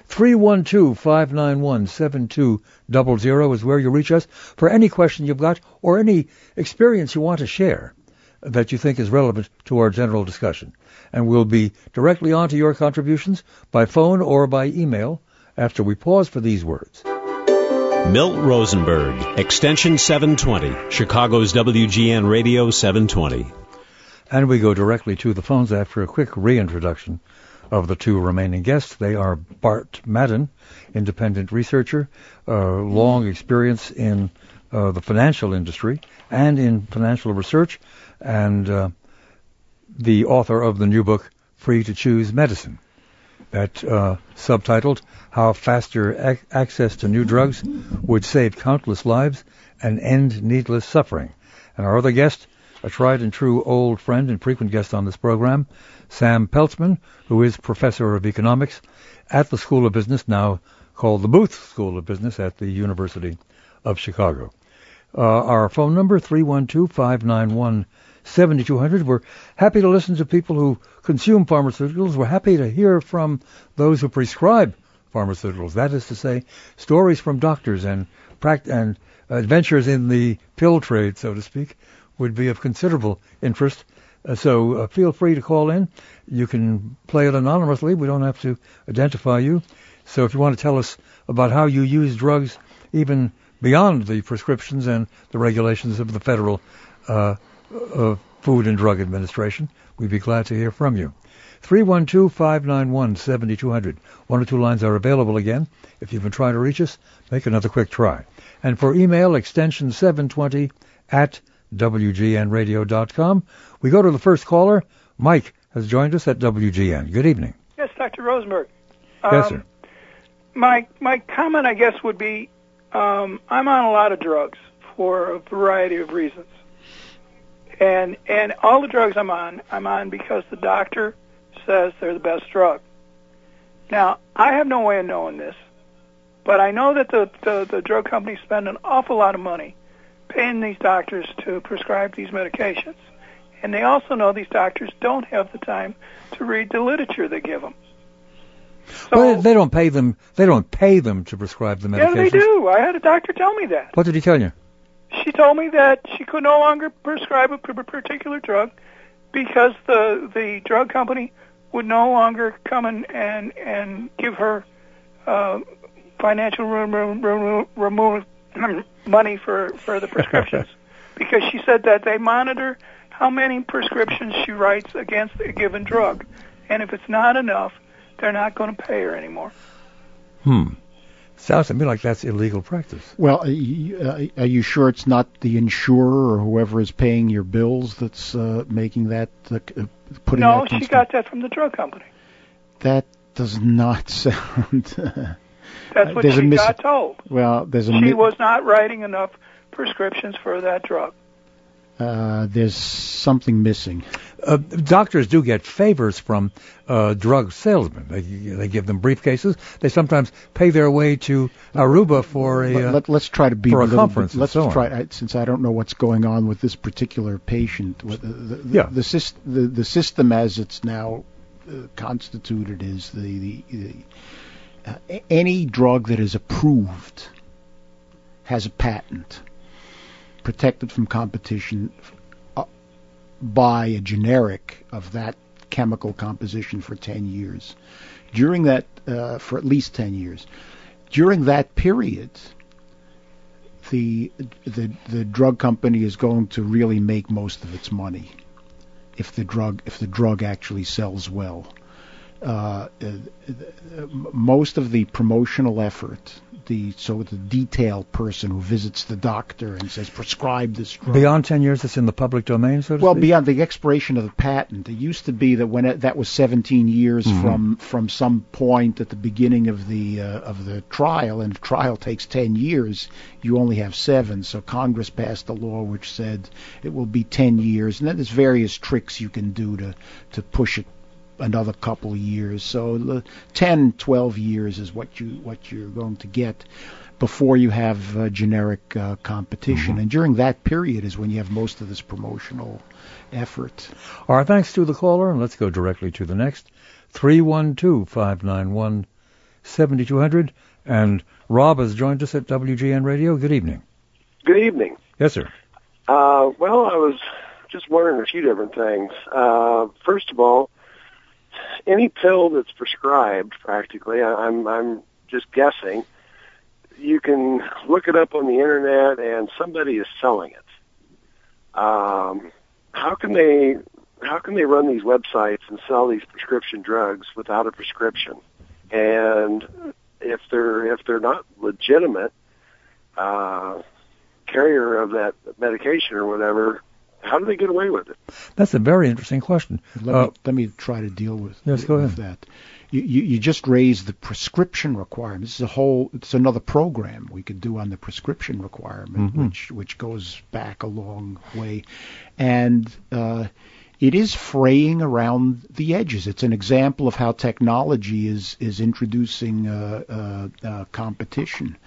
[SPEAKER 3] 312-591-7200 is where you reach us for any question you've got or any experience you want to share that you think is relevant to our general discussion. And we'll be directly on to your contributions by phone or by email after we pause for these words.
[SPEAKER 7] Milt Rosenberg, extension 720, Chicago's WGN Radio 720.
[SPEAKER 3] And we go directly to the phones after a quick reintroduction of the two remaining guests. They are Bart Madden, independent researcher, long experience in the financial industry and in financial research, and the author of the new book, Free to Choose Medicine, that subtitled How Faster Access to New Drugs Would Save Countless Lives and End Needless Suffering. And our other guest, a tried and true old friend and frequent guest on this program, Sam Peltzman, who is professor of economics at the School of Business, now called the Booth School of Business at the University of Chicago. Our phone number, 312-591-7200. We're happy to listen to people who consume pharmaceuticals. We're happy to hear from those who prescribe pharmaceuticals. That is to say, stories from doctors and adventures in the pill trade, so to speak, would be of considerable interest. So feel free to call in. You can play it anonymously. We don't have to identify you. So if you want to tell us about how you use drugs, even beyond the prescriptions and the regulations of the Federal Food and Drug Administration, we'd be glad to hear from you. 312-591-7200. One or two lines are available again. If you've been trying to reach us, make another quick try. And for email, extension 720 at WGNradio.com. We go to the first caller. Mike has joined us at WGN. Good evening.
[SPEAKER 9] Yes, Dr. Rosenberg.
[SPEAKER 3] Yes, sir.
[SPEAKER 9] My comment, I guess, would be I'm on a lot of drugs for a variety of reasons. And all the drugs I'm on because the doctor says they're the best drug. Now, I have no way of knowing this, but I know that the drug companies spend an awful lot of money paying these doctors to prescribe these medications. And they also know these doctors don't have the time to read the literature they give them. So,
[SPEAKER 3] well, they don't pay them. They don't pay them to prescribe the medications.
[SPEAKER 9] Yeah, they do. I had a doctor tell me that.
[SPEAKER 3] What did he tell you?
[SPEAKER 9] She told me that she could no longer prescribe a particular drug because the drug company would no longer come and give her financial money for the prescriptions, because she said that they monitor how many prescriptions she writes against a given drug, and if it's not enough, they're not going to pay her anymore.
[SPEAKER 3] Sounds to me like that's illegal practice.
[SPEAKER 6] Well, are you sure it's not the insurer or whoever is paying your bills that's making that, putting
[SPEAKER 9] No,
[SPEAKER 6] that? No,
[SPEAKER 9] she got that from the drug company.
[SPEAKER 6] That does not sound...
[SPEAKER 9] That's what she got told.
[SPEAKER 6] Well,
[SPEAKER 9] she was not writing enough prescriptions for that drug.
[SPEAKER 6] There's something missing.
[SPEAKER 3] Doctors do get favors from drug salesmen. They give them briefcases. They sometimes pay their way to Aruba for a
[SPEAKER 6] let's try to be
[SPEAKER 3] for a conference.
[SPEAKER 6] Let's try, since I don't know what's going on with this particular patient. The system as it's now constituted is any drug that is approved has a patent, protected from competition by a generic of that chemical composition for 10 years. During that, for at least 10 years. During that period, the drug company is going to really make most of its money if the drug actually sells well. Most of the promotional effort, the detail person who visits the doctor and says, prescribe this drug.
[SPEAKER 3] Beyond 10 years, it's in the public domain, so to
[SPEAKER 6] Well,
[SPEAKER 3] speak?
[SPEAKER 6] beyond the expiration of the patent. It used to be that that was 17 years from some point at the beginning of the trial, and the trial takes 10 years. You only have 7, so Congress passed a law which said it will be 10 years, and then there's various tricks you can do to push it another couple of years. So 10, 12 years is what you're going to get before you have generic competition. And during that period is when you have most of this promotional effort.
[SPEAKER 3] All right, thanks to the caller, and let's go directly to the next. 312-591-7200. And Rob has joined us at WGN Radio. Good evening.
[SPEAKER 10] Good evening.
[SPEAKER 3] Yes, sir.
[SPEAKER 10] Well, I was just wondering a few different things. First of all, any pill that's prescribed, practically, I'm just guessing, you can look it up on the internet and somebody is selling it. How can they run these websites and sell these prescription drugs without a prescription? And if they're not legitimate carrier of that medication or whatever, how do they get away with it?
[SPEAKER 3] That's a very interesting question.
[SPEAKER 6] Let me try to deal with,
[SPEAKER 3] go ahead.
[SPEAKER 6] with that. You just raised the prescription requirement. It's another program we could do on the prescription requirement, which goes back a long way, and it is fraying around the edges. It's an example of how technology is introducing competition.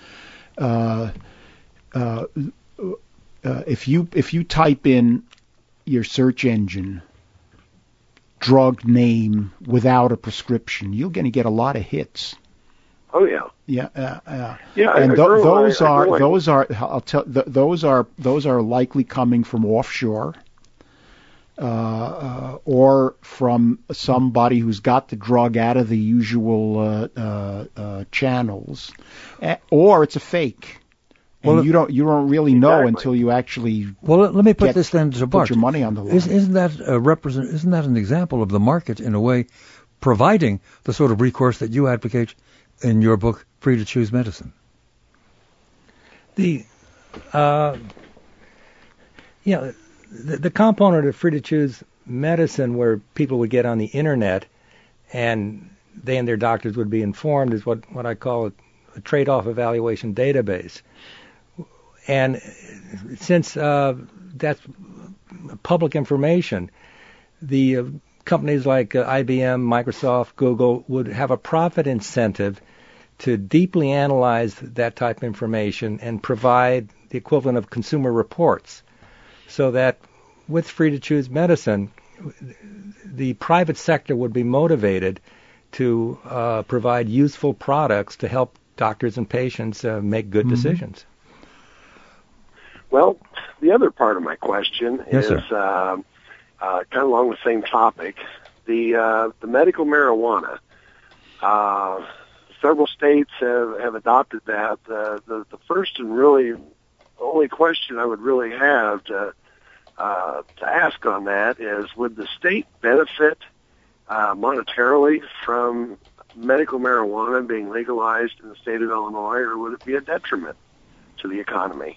[SPEAKER 6] If you type in your search engine drug name without a prescription, you're going to get a lot of hits.
[SPEAKER 10] Oh yeah.
[SPEAKER 6] Yeah.
[SPEAKER 10] Yeah.
[SPEAKER 6] And those are likely coming from offshore, or from somebody who's got the drug out of the usual channels, or it's a fake. And you don't really know until you actually.
[SPEAKER 3] Well, let me put this then to Bart.
[SPEAKER 6] Put your money on the line.
[SPEAKER 3] Isn't that isn't that an example of the market in a way providing the sort of recourse that you advocate in your book, Free to Choose Medicine?
[SPEAKER 5] The component of Free to Choose Medicine, where people would get on the internet and they and their doctors would be informed, is what I call a trade-off evaluation database. And since that's public information, the companies like IBM, Microsoft, Google would have a profit incentive to deeply analyze that type of information and provide the equivalent of consumer reports, so that with Free to Choose Medicine, the private sector would be motivated to provide useful products to help doctors and patients make good decisions.
[SPEAKER 10] Well, the other part of my question
[SPEAKER 3] Yes,
[SPEAKER 10] is kind of along the same topic. The medical marijuana. several states have adopted that. The first and really only question I would really have to ask on that is, would the state benefit monetarily from medical marijuana being legalized in the state of Illinois, or would it be a detriment to the economy?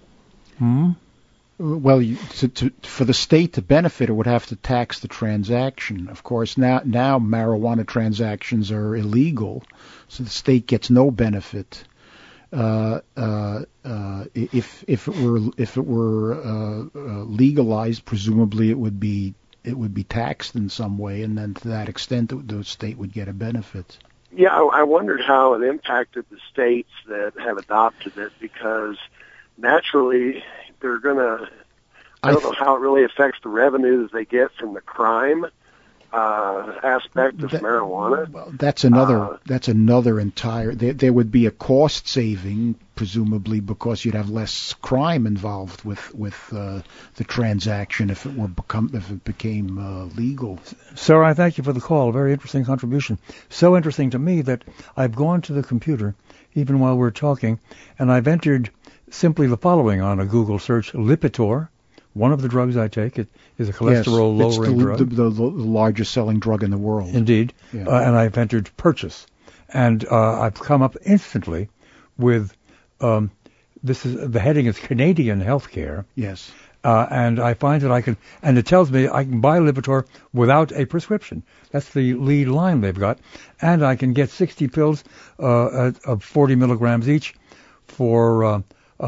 [SPEAKER 6] Well, for the state to benefit, it would have to tax the transaction. Of course, now marijuana transactions are illegal, so the state gets no benefit. If it were legalized, presumably it would be taxed in some way, and then to that extent, the state would get a benefit.
[SPEAKER 10] Yeah, I wondered how it impacted the states that have adopted it, because naturally they're going to, I don't know how it really affects the revenues they get from the crime aspect of marijuana.
[SPEAKER 6] Well, that's another entire. There would be a cost saving, presumably, because you'd have less crime involved with the transaction if it became legal.
[SPEAKER 3] Sir, I thank you for the call. A very interesting contribution. So interesting to me that I've gone to the computer even while we're talking, and I've entered simply the following on a Google search: Lipitor. One of the drugs I take, it is a cholesterol-lowering drug.
[SPEAKER 6] It's the largest selling drug in the world.
[SPEAKER 3] Indeed.
[SPEAKER 6] Yeah.
[SPEAKER 3] And I've entered purchase. And I've come up instantly with, the heading is Canadian Healthcare.
[SPEAKER 6] Yes.
[SPEAKER 3] And I find that and it tells me I can buy Lipitor without a prescription. That's the lead line they've got. And I can get 60 pills of 40 milligrams each for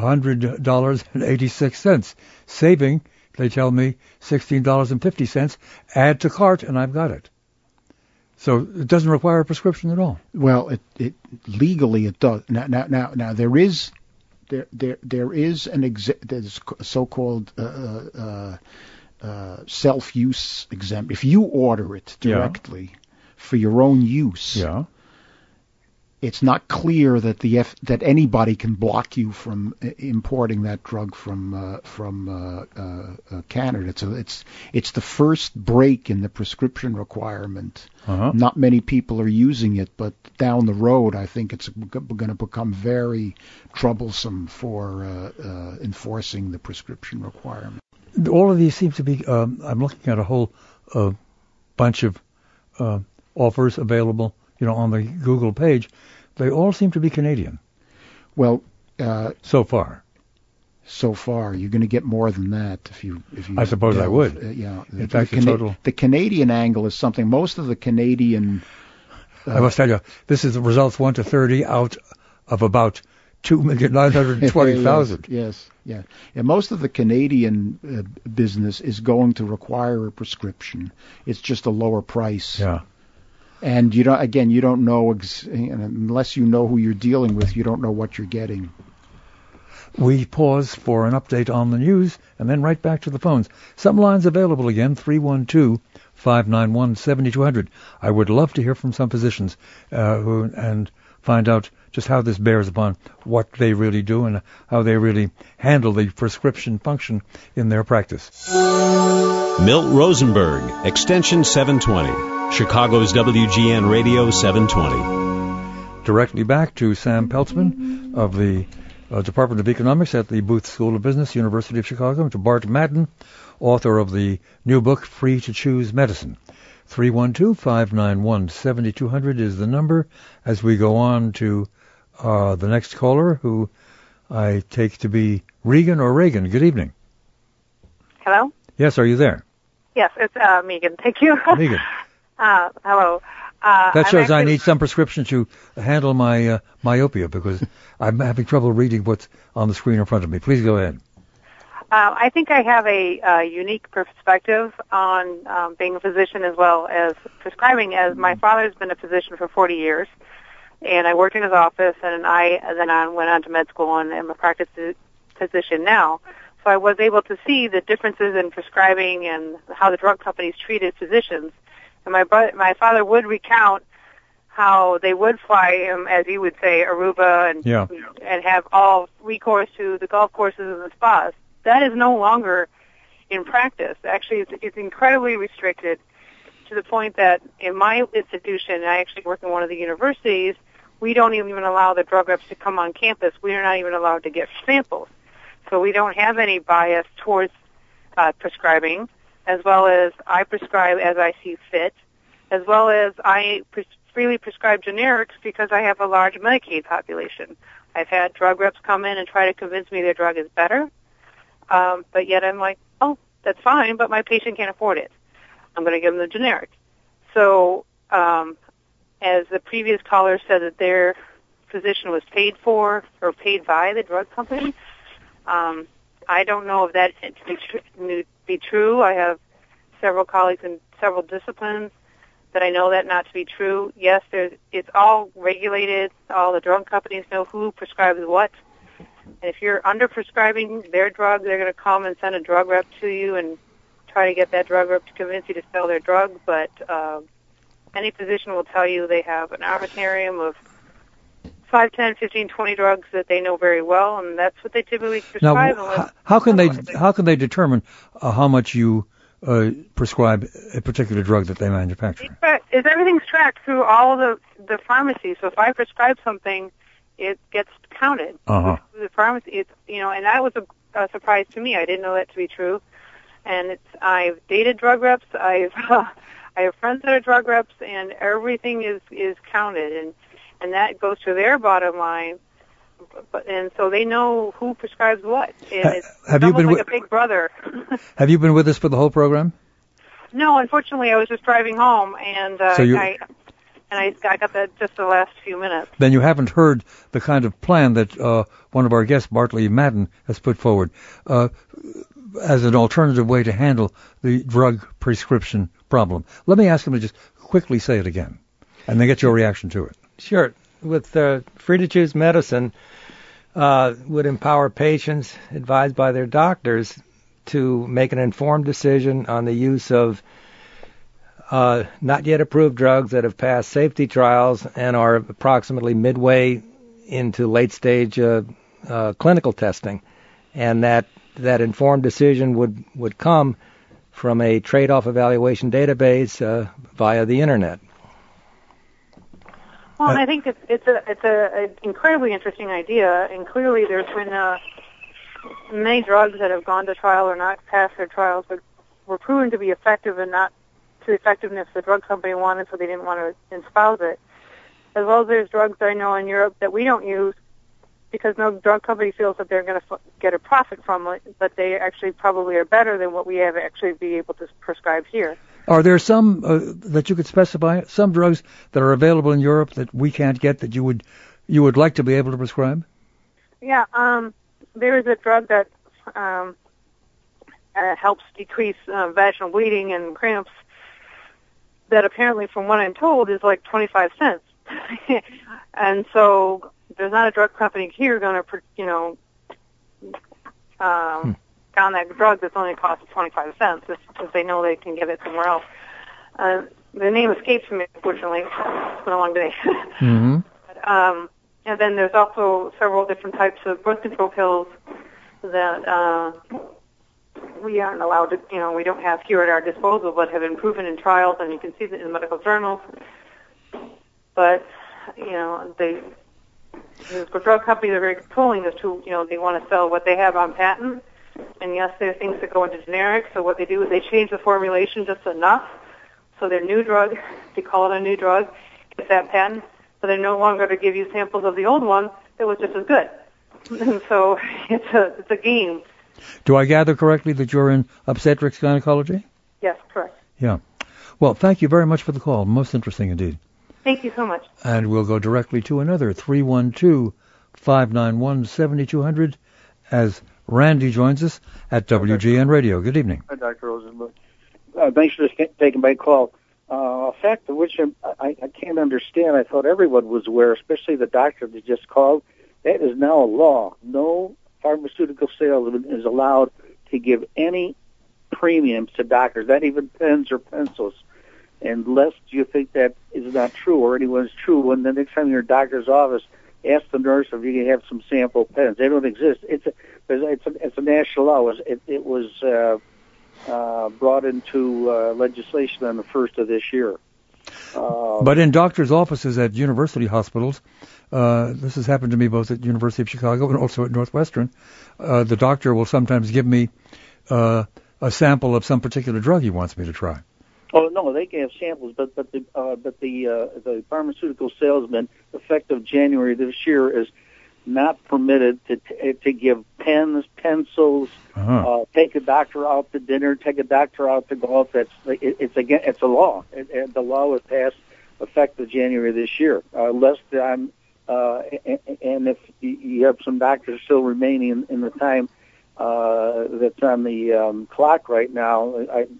[SPEAKER 3] $100.86, saving, they tell me, $16.50. Add to cart, and I've got it. So it doesn't require a prescription at all.
[SPEAKER 6] Well, it legally it does. Now there is there's so-called self-use exempt. If you order it directly for your own use.
[SPEAKER 3] Yeah.
[SPEAKER 6] It's not clear that that anybody can block you from importing that drug from Canada. It's the first break in the prescription requirement.
[SPEAKER 3] Uh-huh.
[SPEAKER 6] Not many people are using it, but down the road, I think it's going to become very troublesome for enforcing the prescription requirement.
[SPEAKER 3] All of these seem to be. I'm looking at a whole bunch of offers available, on the Google page. They all seem to be Canadian.
[SPEAKER 6] Well,
[SPEAKER 3] so far,
[SPEAKER 6] you're going to get more than that if you.
[SPEAKER 3] I suppose I would. In fact,
[SPEAKER 6] the Canadian angle is something. Most of the Canadian.
[SPEAKER 3] I must tell you, this is the results 1 to 30 out of about 2,920,000.
[SPEAKER 6] Yes. Yeah. Most of the Canadian business is going to require a prescription. It's just a lower price.
[SPEAKER 3] Yeah.
[SPEAKER 6] And you don't know, unless you know who you're dealing with, you don't know what you're getting.
[SPEAKER 3] We pause for an update on the news and then right back to the phones. Some lines available again, 312-591-7200. I would love to hear from some physicians and find out just how this bears upon what they really do and how they really handle the prescription function in their practice.
[SPEAKER 7] Milt Rosenberg, Extension 720. Chicago's WGN Radio 720.
[SPEAKER 3] Directly back to Sam Peltzman of the Department of Economics at the Booth School of Business, University of Chicago, and to Bart Madden, author of the new book, Free to Choose Medicine. 312-591-7200 is the number as we go on to the next caller, who I take to be Regan or Reagan. Good evening.
[SPEAKER 11] Hello?
[SPEAKER 3] Yes, are you there?
[SPEAKER 11] Yes, it's Megan. Thank you.
[SPEAKER 3] Megan.
[SPEAKER 11] Hello.
[SPEAKER 3] That shows I need some prescription to handle my myopia, because I'm having trouble reading what's on the screen in front of me. Please go ahead.
[SPEAKER 11] I think I have a unique perspective on being a physician as well as prescribing, as my father's been a physician for 40 years, and I worked in his office, and I went on to med school and am a practice physician now. So I was able to see the differences in prescribing and how the drug companies treated physicians. And my father would recount how they would fly him, as he would say, Aruba, and have all recourse to the golf courses and the spas. That is no longer in practice. Actually, it's incredibly restricted, to the point that in my institution, I actually work in one of the universities, we don't even allow the drug reps to come on campus. We are not even allowed to get samples. So we don't have any bias towards prescribing, as well as I prescribe as I see fit, as well as I freely prescribe generics because I have a large Medicaid population. I've had drug reps come in and try to convince me their drug is better, but yet I'm like, oh, that's fine, but my patient can't afford it. I'm going to give them the generic. So as the previous caller said that their physician was paid for or paid by the drug company, I don't know if that to be true. I have several colleagues in several disciplines that I know that not to be true. Yes, it's all regulated. All the drug companies know who prescribes what. And if you're under-prescribing their drug, they're going to come and send a drug rep to you and try to get that drug rep to convince you to sell their drug. But any physician will tell you they have an armamentarium of 5, 10, 15, 20 drugs that they know very well, and that's what they typically prescribe.
[SPEAKER 3] Now, how can they determine how much you prescribe a particular drug that they manufacture?
[SPEAKER 11] Is everything's tracked through all the pharmacies. So if I prescribe something, it gets counted.
[SPEAKER 3] Uh-huh.
[SPEAKER 11] The pharmacy, and that was a surprise to me. I didn't know that to be true. And I've dated drug reps. I have friends that are drug reps, and everything is counted, and that goes to their bottom line. And so they know who prescribes what. And it's almost like a big brother.
[SPEAKER 3] Have you been with us for the whole program?
[SPEAKER 11] No, unfortunately, I was just driving home, and I got that just the last few minutes.
[SPEAKER 3] Then you haven't heard the kind of plan that one of our guests, Bartley Madden, has put forward as an alternative way to handle the drug prescription problem. Let me ask him to just quickly say it again, and then get your reaction to it.
[SPEAKER 5] Sure. With free-to-choose medicine, would empower patients advised by their doctors to make an informed decision on the use of not yet approved drugs that have passed safety trials and are approximately midway into late-stage clinical testing, and that informed decision would come from a trade-off evaluation database via the internet.
[SPEAKER 11] Well, and I think it's an incredibly interesting idea, and clearly there's been many drugs that have gone to trial or not passed their trials, but were proven to be effective and not to the effectiveness the drug company wanted, so they didn't want to espouse it. As well as there's drugs I know in Europe that we don't use because no drug company feels that they're going to get a profit from it, but they actually probably are better than what we have actually be able to prescribe here.
[SPEAKER 3] Are there some that you could specify, some drugs that are available in Europe that we can't get that you would like to be able to prescribe?
[SPEAKER 11] Yeah, there is a drug that helps decrease vaginal bleeding and cramps that apparently, from what I'm told, is like 25 cents. And so there's not a drug company here going to, down that drug that's only costs 25 cents because they know they can get it somewhere else. The name escapes me, unfortunately. It's been a long day.
[SPEAKER 3] Mm-hmm.
[SPEAKER 11] But, and then there's also several different types of birth control pills that we aren't allowed to, we don't have here at our disposal, but have been proven in trials, and you can see that in medical journals. But, the drug companies are very controlling as to, they want to sell what they have on patent. And yes, there are things that go into generic, so what they do is they change the formulation just enough so their new drug, they call it a new drug, gets that patent, so they're no longer to give you samples of the old one that was just as good. And so it's a game.
[SPEAKER 3] Do I gather correctly that you're in obstetrics gynecology?
[SPEAKER 11] Yes, correct.
[SPEAKER 3] Yeah. Well, thank you very much for the call. Most interesting indeed.
[SPEAKER 11] Thank you so much.
[SPEAKER 3] And we'll go directly to another 312-591-7200 as Randy joins us at WGN Radio. Good evening.
[SPEAKER 12] Hi, Dr. Rosenberg. Thanks for taking my call. A fact of which I can't understand. I thought everyone was aware, especially the doctor that just called. That is now a law. No pharmaceutical salesman is allowed to give any premiums to doctors, not even pens or pencils, unless you think that is not true or anyone's true. When the next time you're in a doctor's office, ask the nurse if you can have some sample pens. They don't exist. It's a national law. It was brought into legislation on the 1st of this year.
[SPEAKER 3] But in doctors' offices at university hospitals, this has happened to me both at University of Chicago and also at Northwestern, the doctor will sometimes give me a sample of some particular drug he wants me to try.
[SPEAKER 12] Oh no, they can have samples, but the pharmaceutical salesman, effective January this year, is not permitted to give pens, pencils, take a doctor out to dinner, take a doctor out to golf. It's a law. The law was passed effective January this year. And if you have some doctors still remaining in the time that's on the clock right now,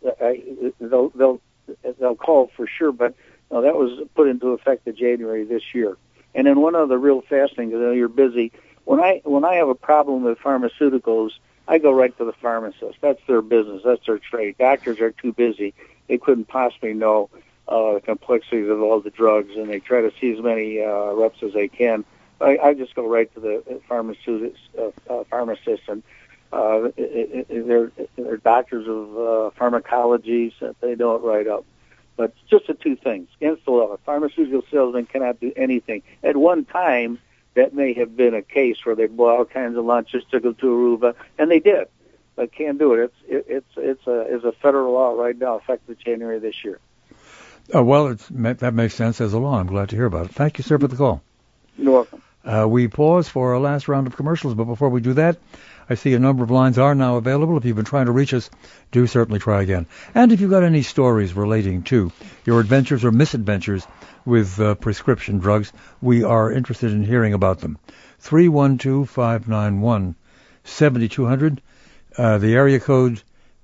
[SPEAKER 12] they'll call for sure. But no, that was put into effect in January this year. And then one other real fast thing, because I know you're busy. When I have a problem with pharmaceuticals, I go right to the pharmacist. That's their business. That's their trade. Doctors are too busy. They couldn't possibly know the complexities of all the drugs, and they try to see as many reps as they can. I just go right to the pharmacist, and they're doctors of pharmacology, so they know it right up. But just the two things. Against the law, a pharmaceutical salesman cannot do anything. At one time, that may have been a case where they bought all kinds of lunches, took them to Aruba, and they did. But can't do it. It's a federal law right now, effective January this year.
[SPEAKER 3] Well, that makes sense as a law. I'm glad to hear about it. Thank you, sir, for the call.
[SPEAKER 12] You're welcome.
[SPEAKER 3] We pause for our last round of commercials, but before we do that, I see a number of lines are now available. If you've been trying to reach us, do certainly try again. And if you've got any stories relating to your adventures or misadventures with prescription drugs, we are interested in hearing about them. 312-591-7200, the area code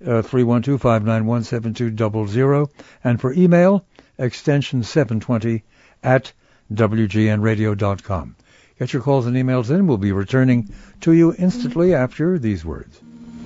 [SPEAKER 3] 312-591-7200, and for email, extension 720 at wgnradio.com. Get your calls and emails in. We'll be returning to you instantly after these words.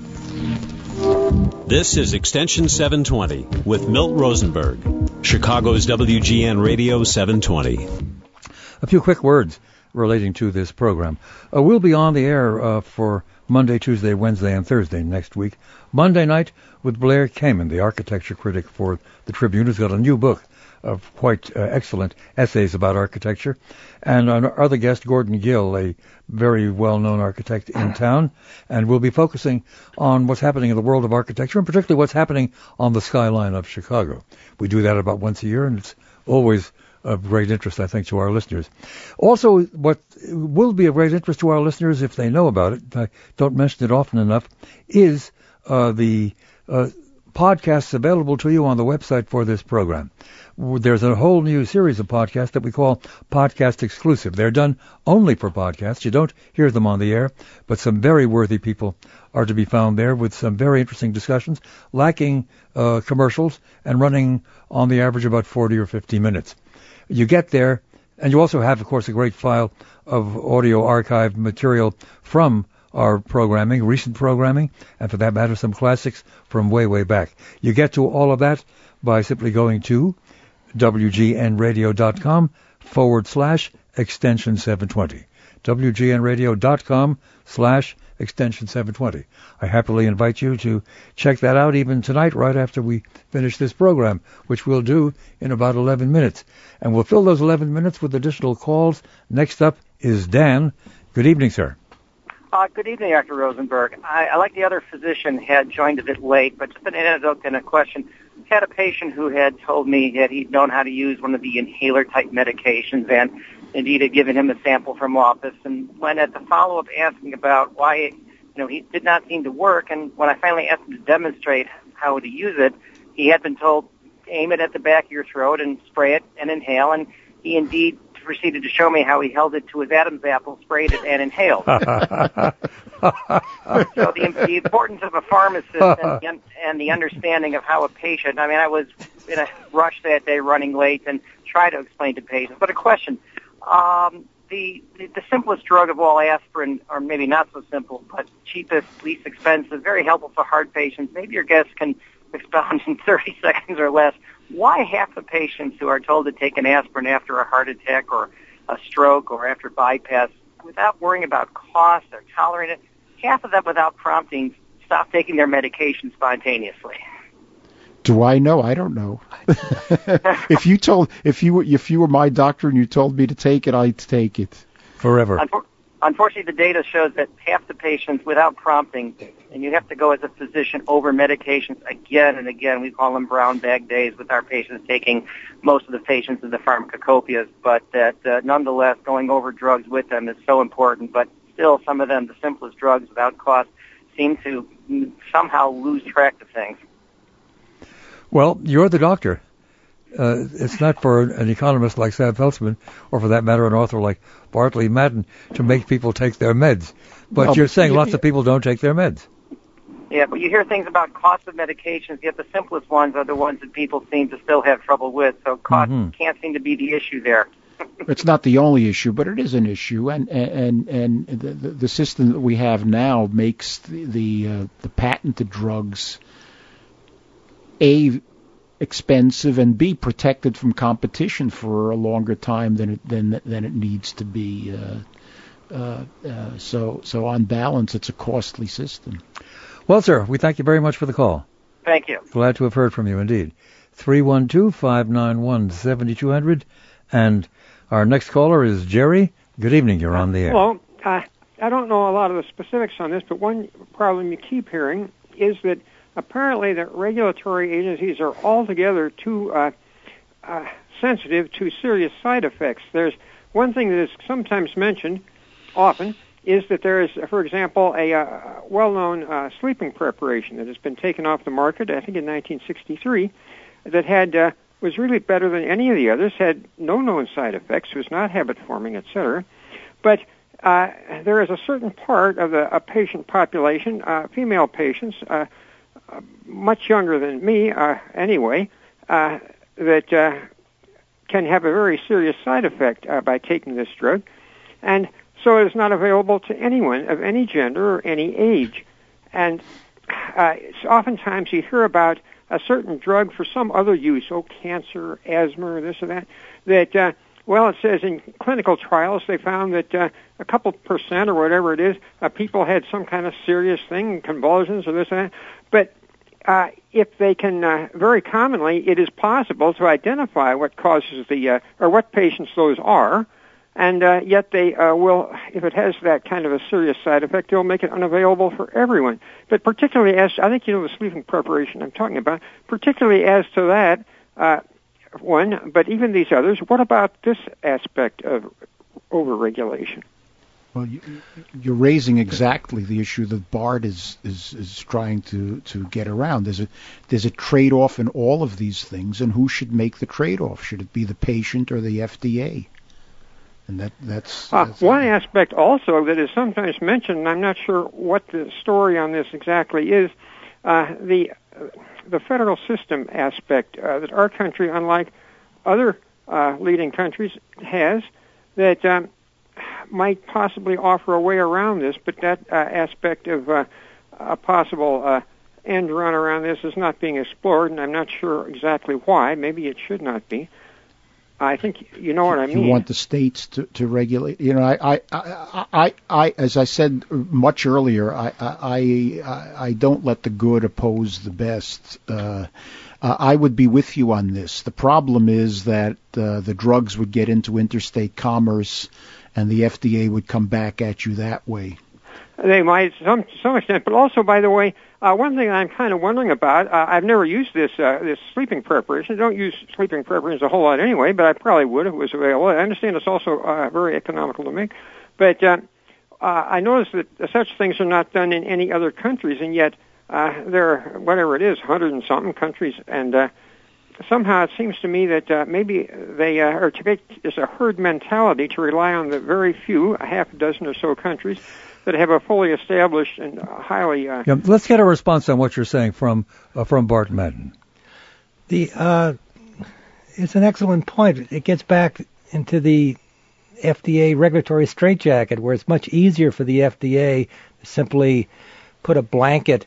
[SPEAKER 7] This is Extension 720 with Milt Rosenberg, Chicago's WGN Radio 720.
[SPEAKER 3] A few quick words relating to this program. We'll be on the air for Monday, Tuesday, Wednesday, and Thursday next week. Monday night with Blair Kamen, the architecture critic for the Tribune, who's got a new book of quite excellent essays about architecture. And our other guest, Gordon Gill, a very well-known architect in town. And we'll be focusing on what's happening in the world of architecture, and particularly what's happening on the skyline of Chicago. We do that about once a year, and it's always of great interest, I think, to our listeners. Also, what will be of great interest to our listeners, if they know about it, I don't mention it often enough, is the podcasts available to you on the website for this program. There's a whole new series of podcasts that we call Podcast Exclusive. They're done only for podcasts. You don't hear them on the air, but some very worthy people are to be found there with some very interesting discussions, lacking commercials, and running on the average about 40 or 50 minutes. You get there, and you also have, of course, a great file of audio archived material from our programming, recent programming, and for that matter, some classics from way, way back. You get to all of that by simply going to wgnradio.com/extension 720. wgnradio.com/extension 720. I happily invite you to check that out even tonight, right after we finish this program, which we'll do in about 11 minutes. And we'll fill those 11 minutes with additional calls. Next up is Dan. Good evening, sir.
[SPEAKER 13] Good evening, Dr. Rosenberg. I like the other physician, had joined a bit late, but just an anecdote and a question. I had a patient who had told me that he'd known how to use one of the inhaler-type medications and indeed had given him a sample from office. And when at the follow-up asking about why he did not seem to work, and when I finally asked him to demonstrate how to use it, he had been told, aim it at the back of your throat and spray it and inhale, and he indeed proceeded to show me how he held it to his Adam's apple, sprayed it, and inhaled. So the importance of a pharmacist and the understanding of how a patient, I was in a rush that day running late and try to explain to patients. But a question, the simplest drug of all, aspirin, or maybe not so simple, but cheapest, least expensive, very helpful for heart patients. Maybe your guest can expound in 30 seconds or less. Why half the patients who are told to take an aspirin after a heart attack or a stroke or after bypass, without worrying about cost or tolerating it, half of them without prompting stop taking their medication spontaneously?
[SPEAKER 6] Do I know? I don't know. If you were my doctor and you told me to take it, I'd take it
[SPEAKER 3] forever.
[SPEAKER 13] Unfortunately, the data shows that half the patients, without prompting, and you have to go as a physician over medications again and again. We call them brown bag days with our patients, taking most of the patients in the pharmacopoeias, but that nonetheless going over drugs with them is so important. But still, some of them, the simplest drugs without cost, seem to somehow lose track of things.
[SPEAKER 3] Well, you're the doctor. It's not for an economist like Sam Peltzman, or for that matter, an author like Bartley Madden, to make people take their meds. But you're saying lots of people don't take their meds.
[SPEAKER 13] Yeah, but you hear things about cost of medications, yet the simplest ones are the ones that people seem to still have trouble with. So cost can't seem to be the issue there.
[SPEAKER 6] It's not the only issue, but it is an issue, and the system that we have now makes the patented drugs expensive and B, protected from competition for a longer time than it needs to be. So on balance, it's a costly system.
[SPEAKER 3] Well, sir, we thank you very much for the call.
[SPEAKER 13] Thank you.
[SPEAKER 3] Glad to have heard from you, indeed. 312-591-7200. And our next caller is Jerry. Good evening. You're on the air.
[SPEAKER 14] Hello. I don't know a lot of the specifics on this, but one problem you keep hearing is that apparently the regulatory agencies are altogether too sensitive to serious side effects. There's one thing that is sometimes mentioned often is that there is, for example, a well-known sleeping preparation that has been taken off the market, I think in 1963, that had was really better than any of the others, had no known side effects, was not habit-forming, etc. But there is a certain part of a patient population, female patients, much younger than me anyway, that can have a very serious side effect by taking this drug. And so it is not available to anyone of any gender or any age. And oftentimes you hear about a certain drug for some other use, cancer, asthma, or this or that, that, well, it says in clinical trials they found that a couple percent or whatever it is, people had some kind of serious thing, convulsions or this and that. But if they can, very commonly, it is possible to identify what causes the, or what patients those are, and yet they will, if it has that kind of a serious side effect, they'll make it unavailable for everyone. But particularly as, I think you know the sleeping preparation I'm talking about, particularly as to that one, but even these others, what about this aspect of overregulation?
[SPEAKER 6] Well, you're raising exactly the issue that Bart is trying to get around. There's a trade-off in all of these things, and who should make the trade-off? Should it be the patient or the FDA? And that's
[SPEAKER 14] one aspect also that is sometimes mentioned, and I'm not sure what the story on this exactly is, the federal system aspect that our country, unlike other leading countries, has, that might possibly offer a way around this, but that aspect of a possible end run around this is not being explored, and I'm not sure exactly why. Maybe it should not be. I think you know what I mean.
[SPEAKER 6] You want the states to regulate. You know, I as I said much earlier, I don't let the good oppose the best. I would be with you on this. The problem is that the drugs would get into interstate commerce, and the FDA would come back at you that way.
[SPEAKER 14] They might, to some extent, but also, by the way, one thing I'm kind of wondering about, I've never used this sleeping preparation. I don't use sleeping preparations a whole lot anyway, but I probably would if it was available. I understand it's also very economical to make. But I noticed that such things are not done in any other countries, and yet there are, whatever it is, 100 and something countries, and somehow it seems to me that maybe they are to make this a herd mentality to rely on the very few, a half a dozen or so countries that have a fully established and highly...
[SPEAKER 3] let's get a response on what you're saying from Bart Madden.
[SPEAKER 5] It's an excellent point. It gets back into the FDA regulatory straitjacket, where it's much easier for the FDA to simply put a blanket,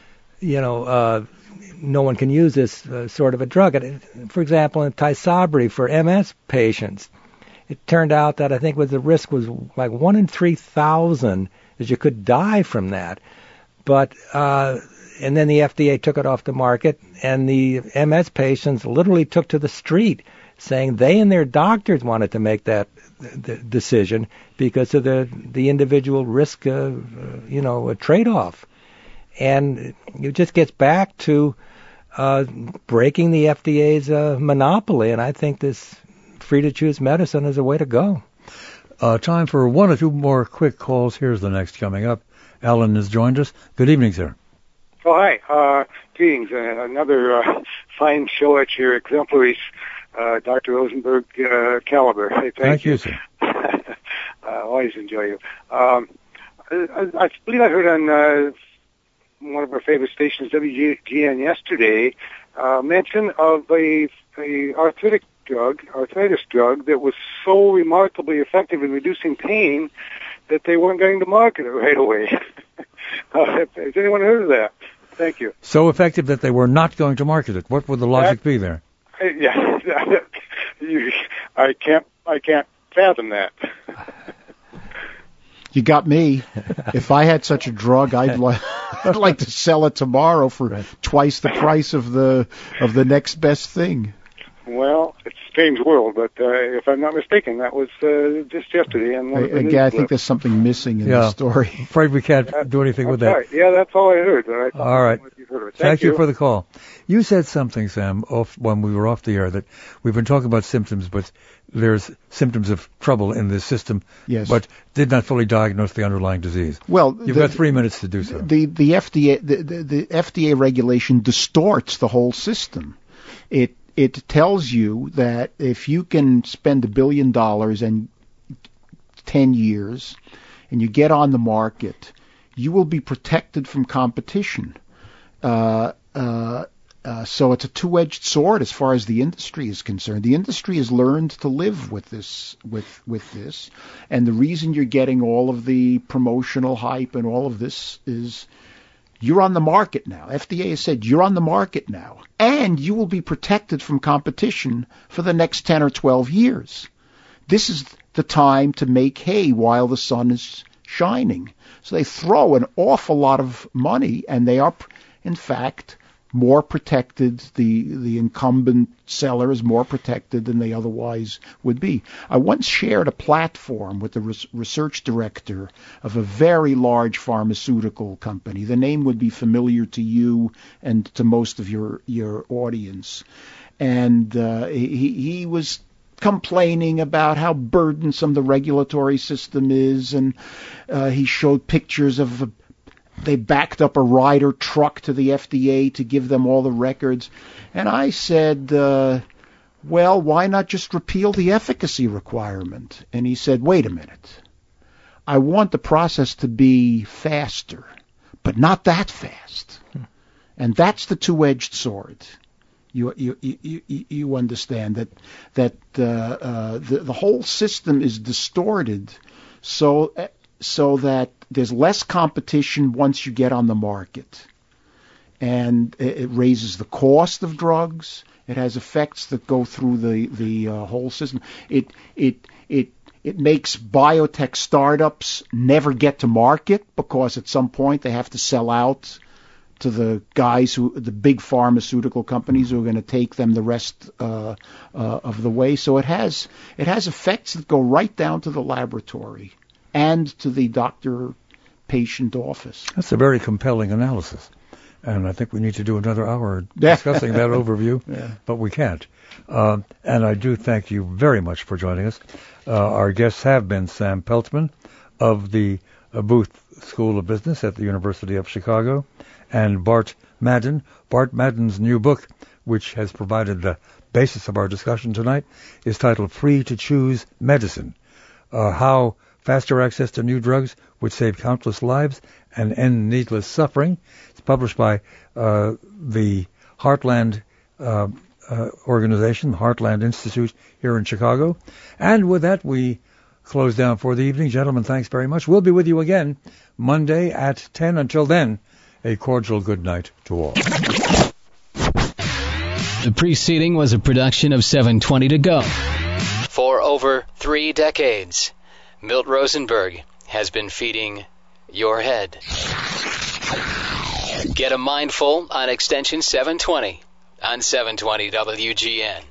[SPEAKER 5] no one can use this sort of a drug. For example, in Tysabri for MS patients, it turned out that I think the risk was like 1 in 3,000 that you could die from that. But and then the FDA took it off the market, and the MS patients literally took to the street saying they and their doctors wanted to make that decision because of the individual risk, a trade-off. And it just gets back to breaking the FDA's monopoly, and I think this free-to-choose medicine is a way to go.
[SPEAKER 3] Time for one or two more quick calls. Here's the next coming up. Alan has joined us. Good evening, sir.
[SPEAKER 15] Oh, hi. Greetings. Another fine show at your exemplary Dr. Rosenberg caliber. Hey, thank you,
[SPEAKER 3] sir.
[SPEAKER 15] Always enjoy you. I believe I heard on one of our favorite stations, WGN, yesterday, mention of a arthritis drug that was so remarkably effective in reducing pain that they weren't going to market it right away. Has anyone heard of that? Thank you.
[SPEAKER 3] So effective that they were not going to market it. What would the logic be there?
[SPEAKER 15] Yeah, I can't fathom that.
[SPEAKER 6] You got me. If I had such a drug, I'd like to sell it tomorrow for twice the price of the next best thing.
[SPEAKER 15] Well, it's a strange world, but if I'm not mistaken, that was just yesterday.
[SPEAKER 6] Again, I think there's something missing in the story.
[SPEAKER 3] Afraid we can't do anything with that.
[SPEAKER 15] Sorry. Yeah, that's all I heard.
[SPEAKER 3] All right. Thank you for the call. You said something, Sam, when we were off the air, that we've been talking about symptoms, but there's symptoms of trouble in this system, but did not fully diagnose the underlying disease.
[SPEAKER 6] Well,
[SPEAKER 3] you've got 3 minutes to do so.
[SPEAKER 6] The FDA regulation distorts the whole system. It tells you that if you can spend $1 billion in 10 years and you get on the market, you will be protected from competition. So it's a two-edged sword as far as the industry is concerned. The industry has learned to live with this, and the reason you're getting all of the promotional hype and all of this is you're on the market now. FDA has said you're on the market now, and you will be protected from competition for the next 10 or 12 years. This is the time to make hay while the sun is shining. So they throw an awful lot of money, and they are, in fact, more protected. The incumbent seller is more protected than they otherwise would be. I once shared a platform with the research director of a very large pharmaceutical company. The name would be familiar to you and to most of your audience. And he was complaining about how burdensome the regulatory system is, and he showed pictures of they backed up a Ryder truck to the FDA to give them all the records. And I said, well, why not just repeal the efficacy requirement? And he said, wait a minute. I want the process to be faster, but not that fast. And that's the two-edged sword. You understand that the whole system is distorted so that there's less competition once you get on the market. And it raises the cost of drugs. It has effects that go through the whole system. It makes biotech startups never get to market because at some point they have to sell out to the guys the big pharmaceutical companies who are going to take them the rest of the way. So it has effects that go right down to the laboratory and to the doctor-patient office.
[SPEAKER 3] That's a very compelling analysis. And I think we need to do another hour discussing that overview, but we can't. And I do thank you very much for joining us. Our guests have been Sam Peltzman of the Booth School of Business at the University of Chicago and Bart Madden. Bart Madden's new book, which has provided the basis of our discussion tonight, is titled Free to Choose Medicine, How Faster Access to New Drugs would Save Countless Lives and End Needless Suffering. It's published by the Heartland organization, the Heartland Institute here in Chicago. And with that, we close down for the evening. Gentlemen, thanks very much. We'll be with you again Monday at 10. Until then, a cordial good night to all.
[SPEAKER 2] The preceding was a production of 720 to Go. For over 3 decades, Milt Rosenberg has been feeding your head. Get a mindful on Extension 720 on 720 WGN.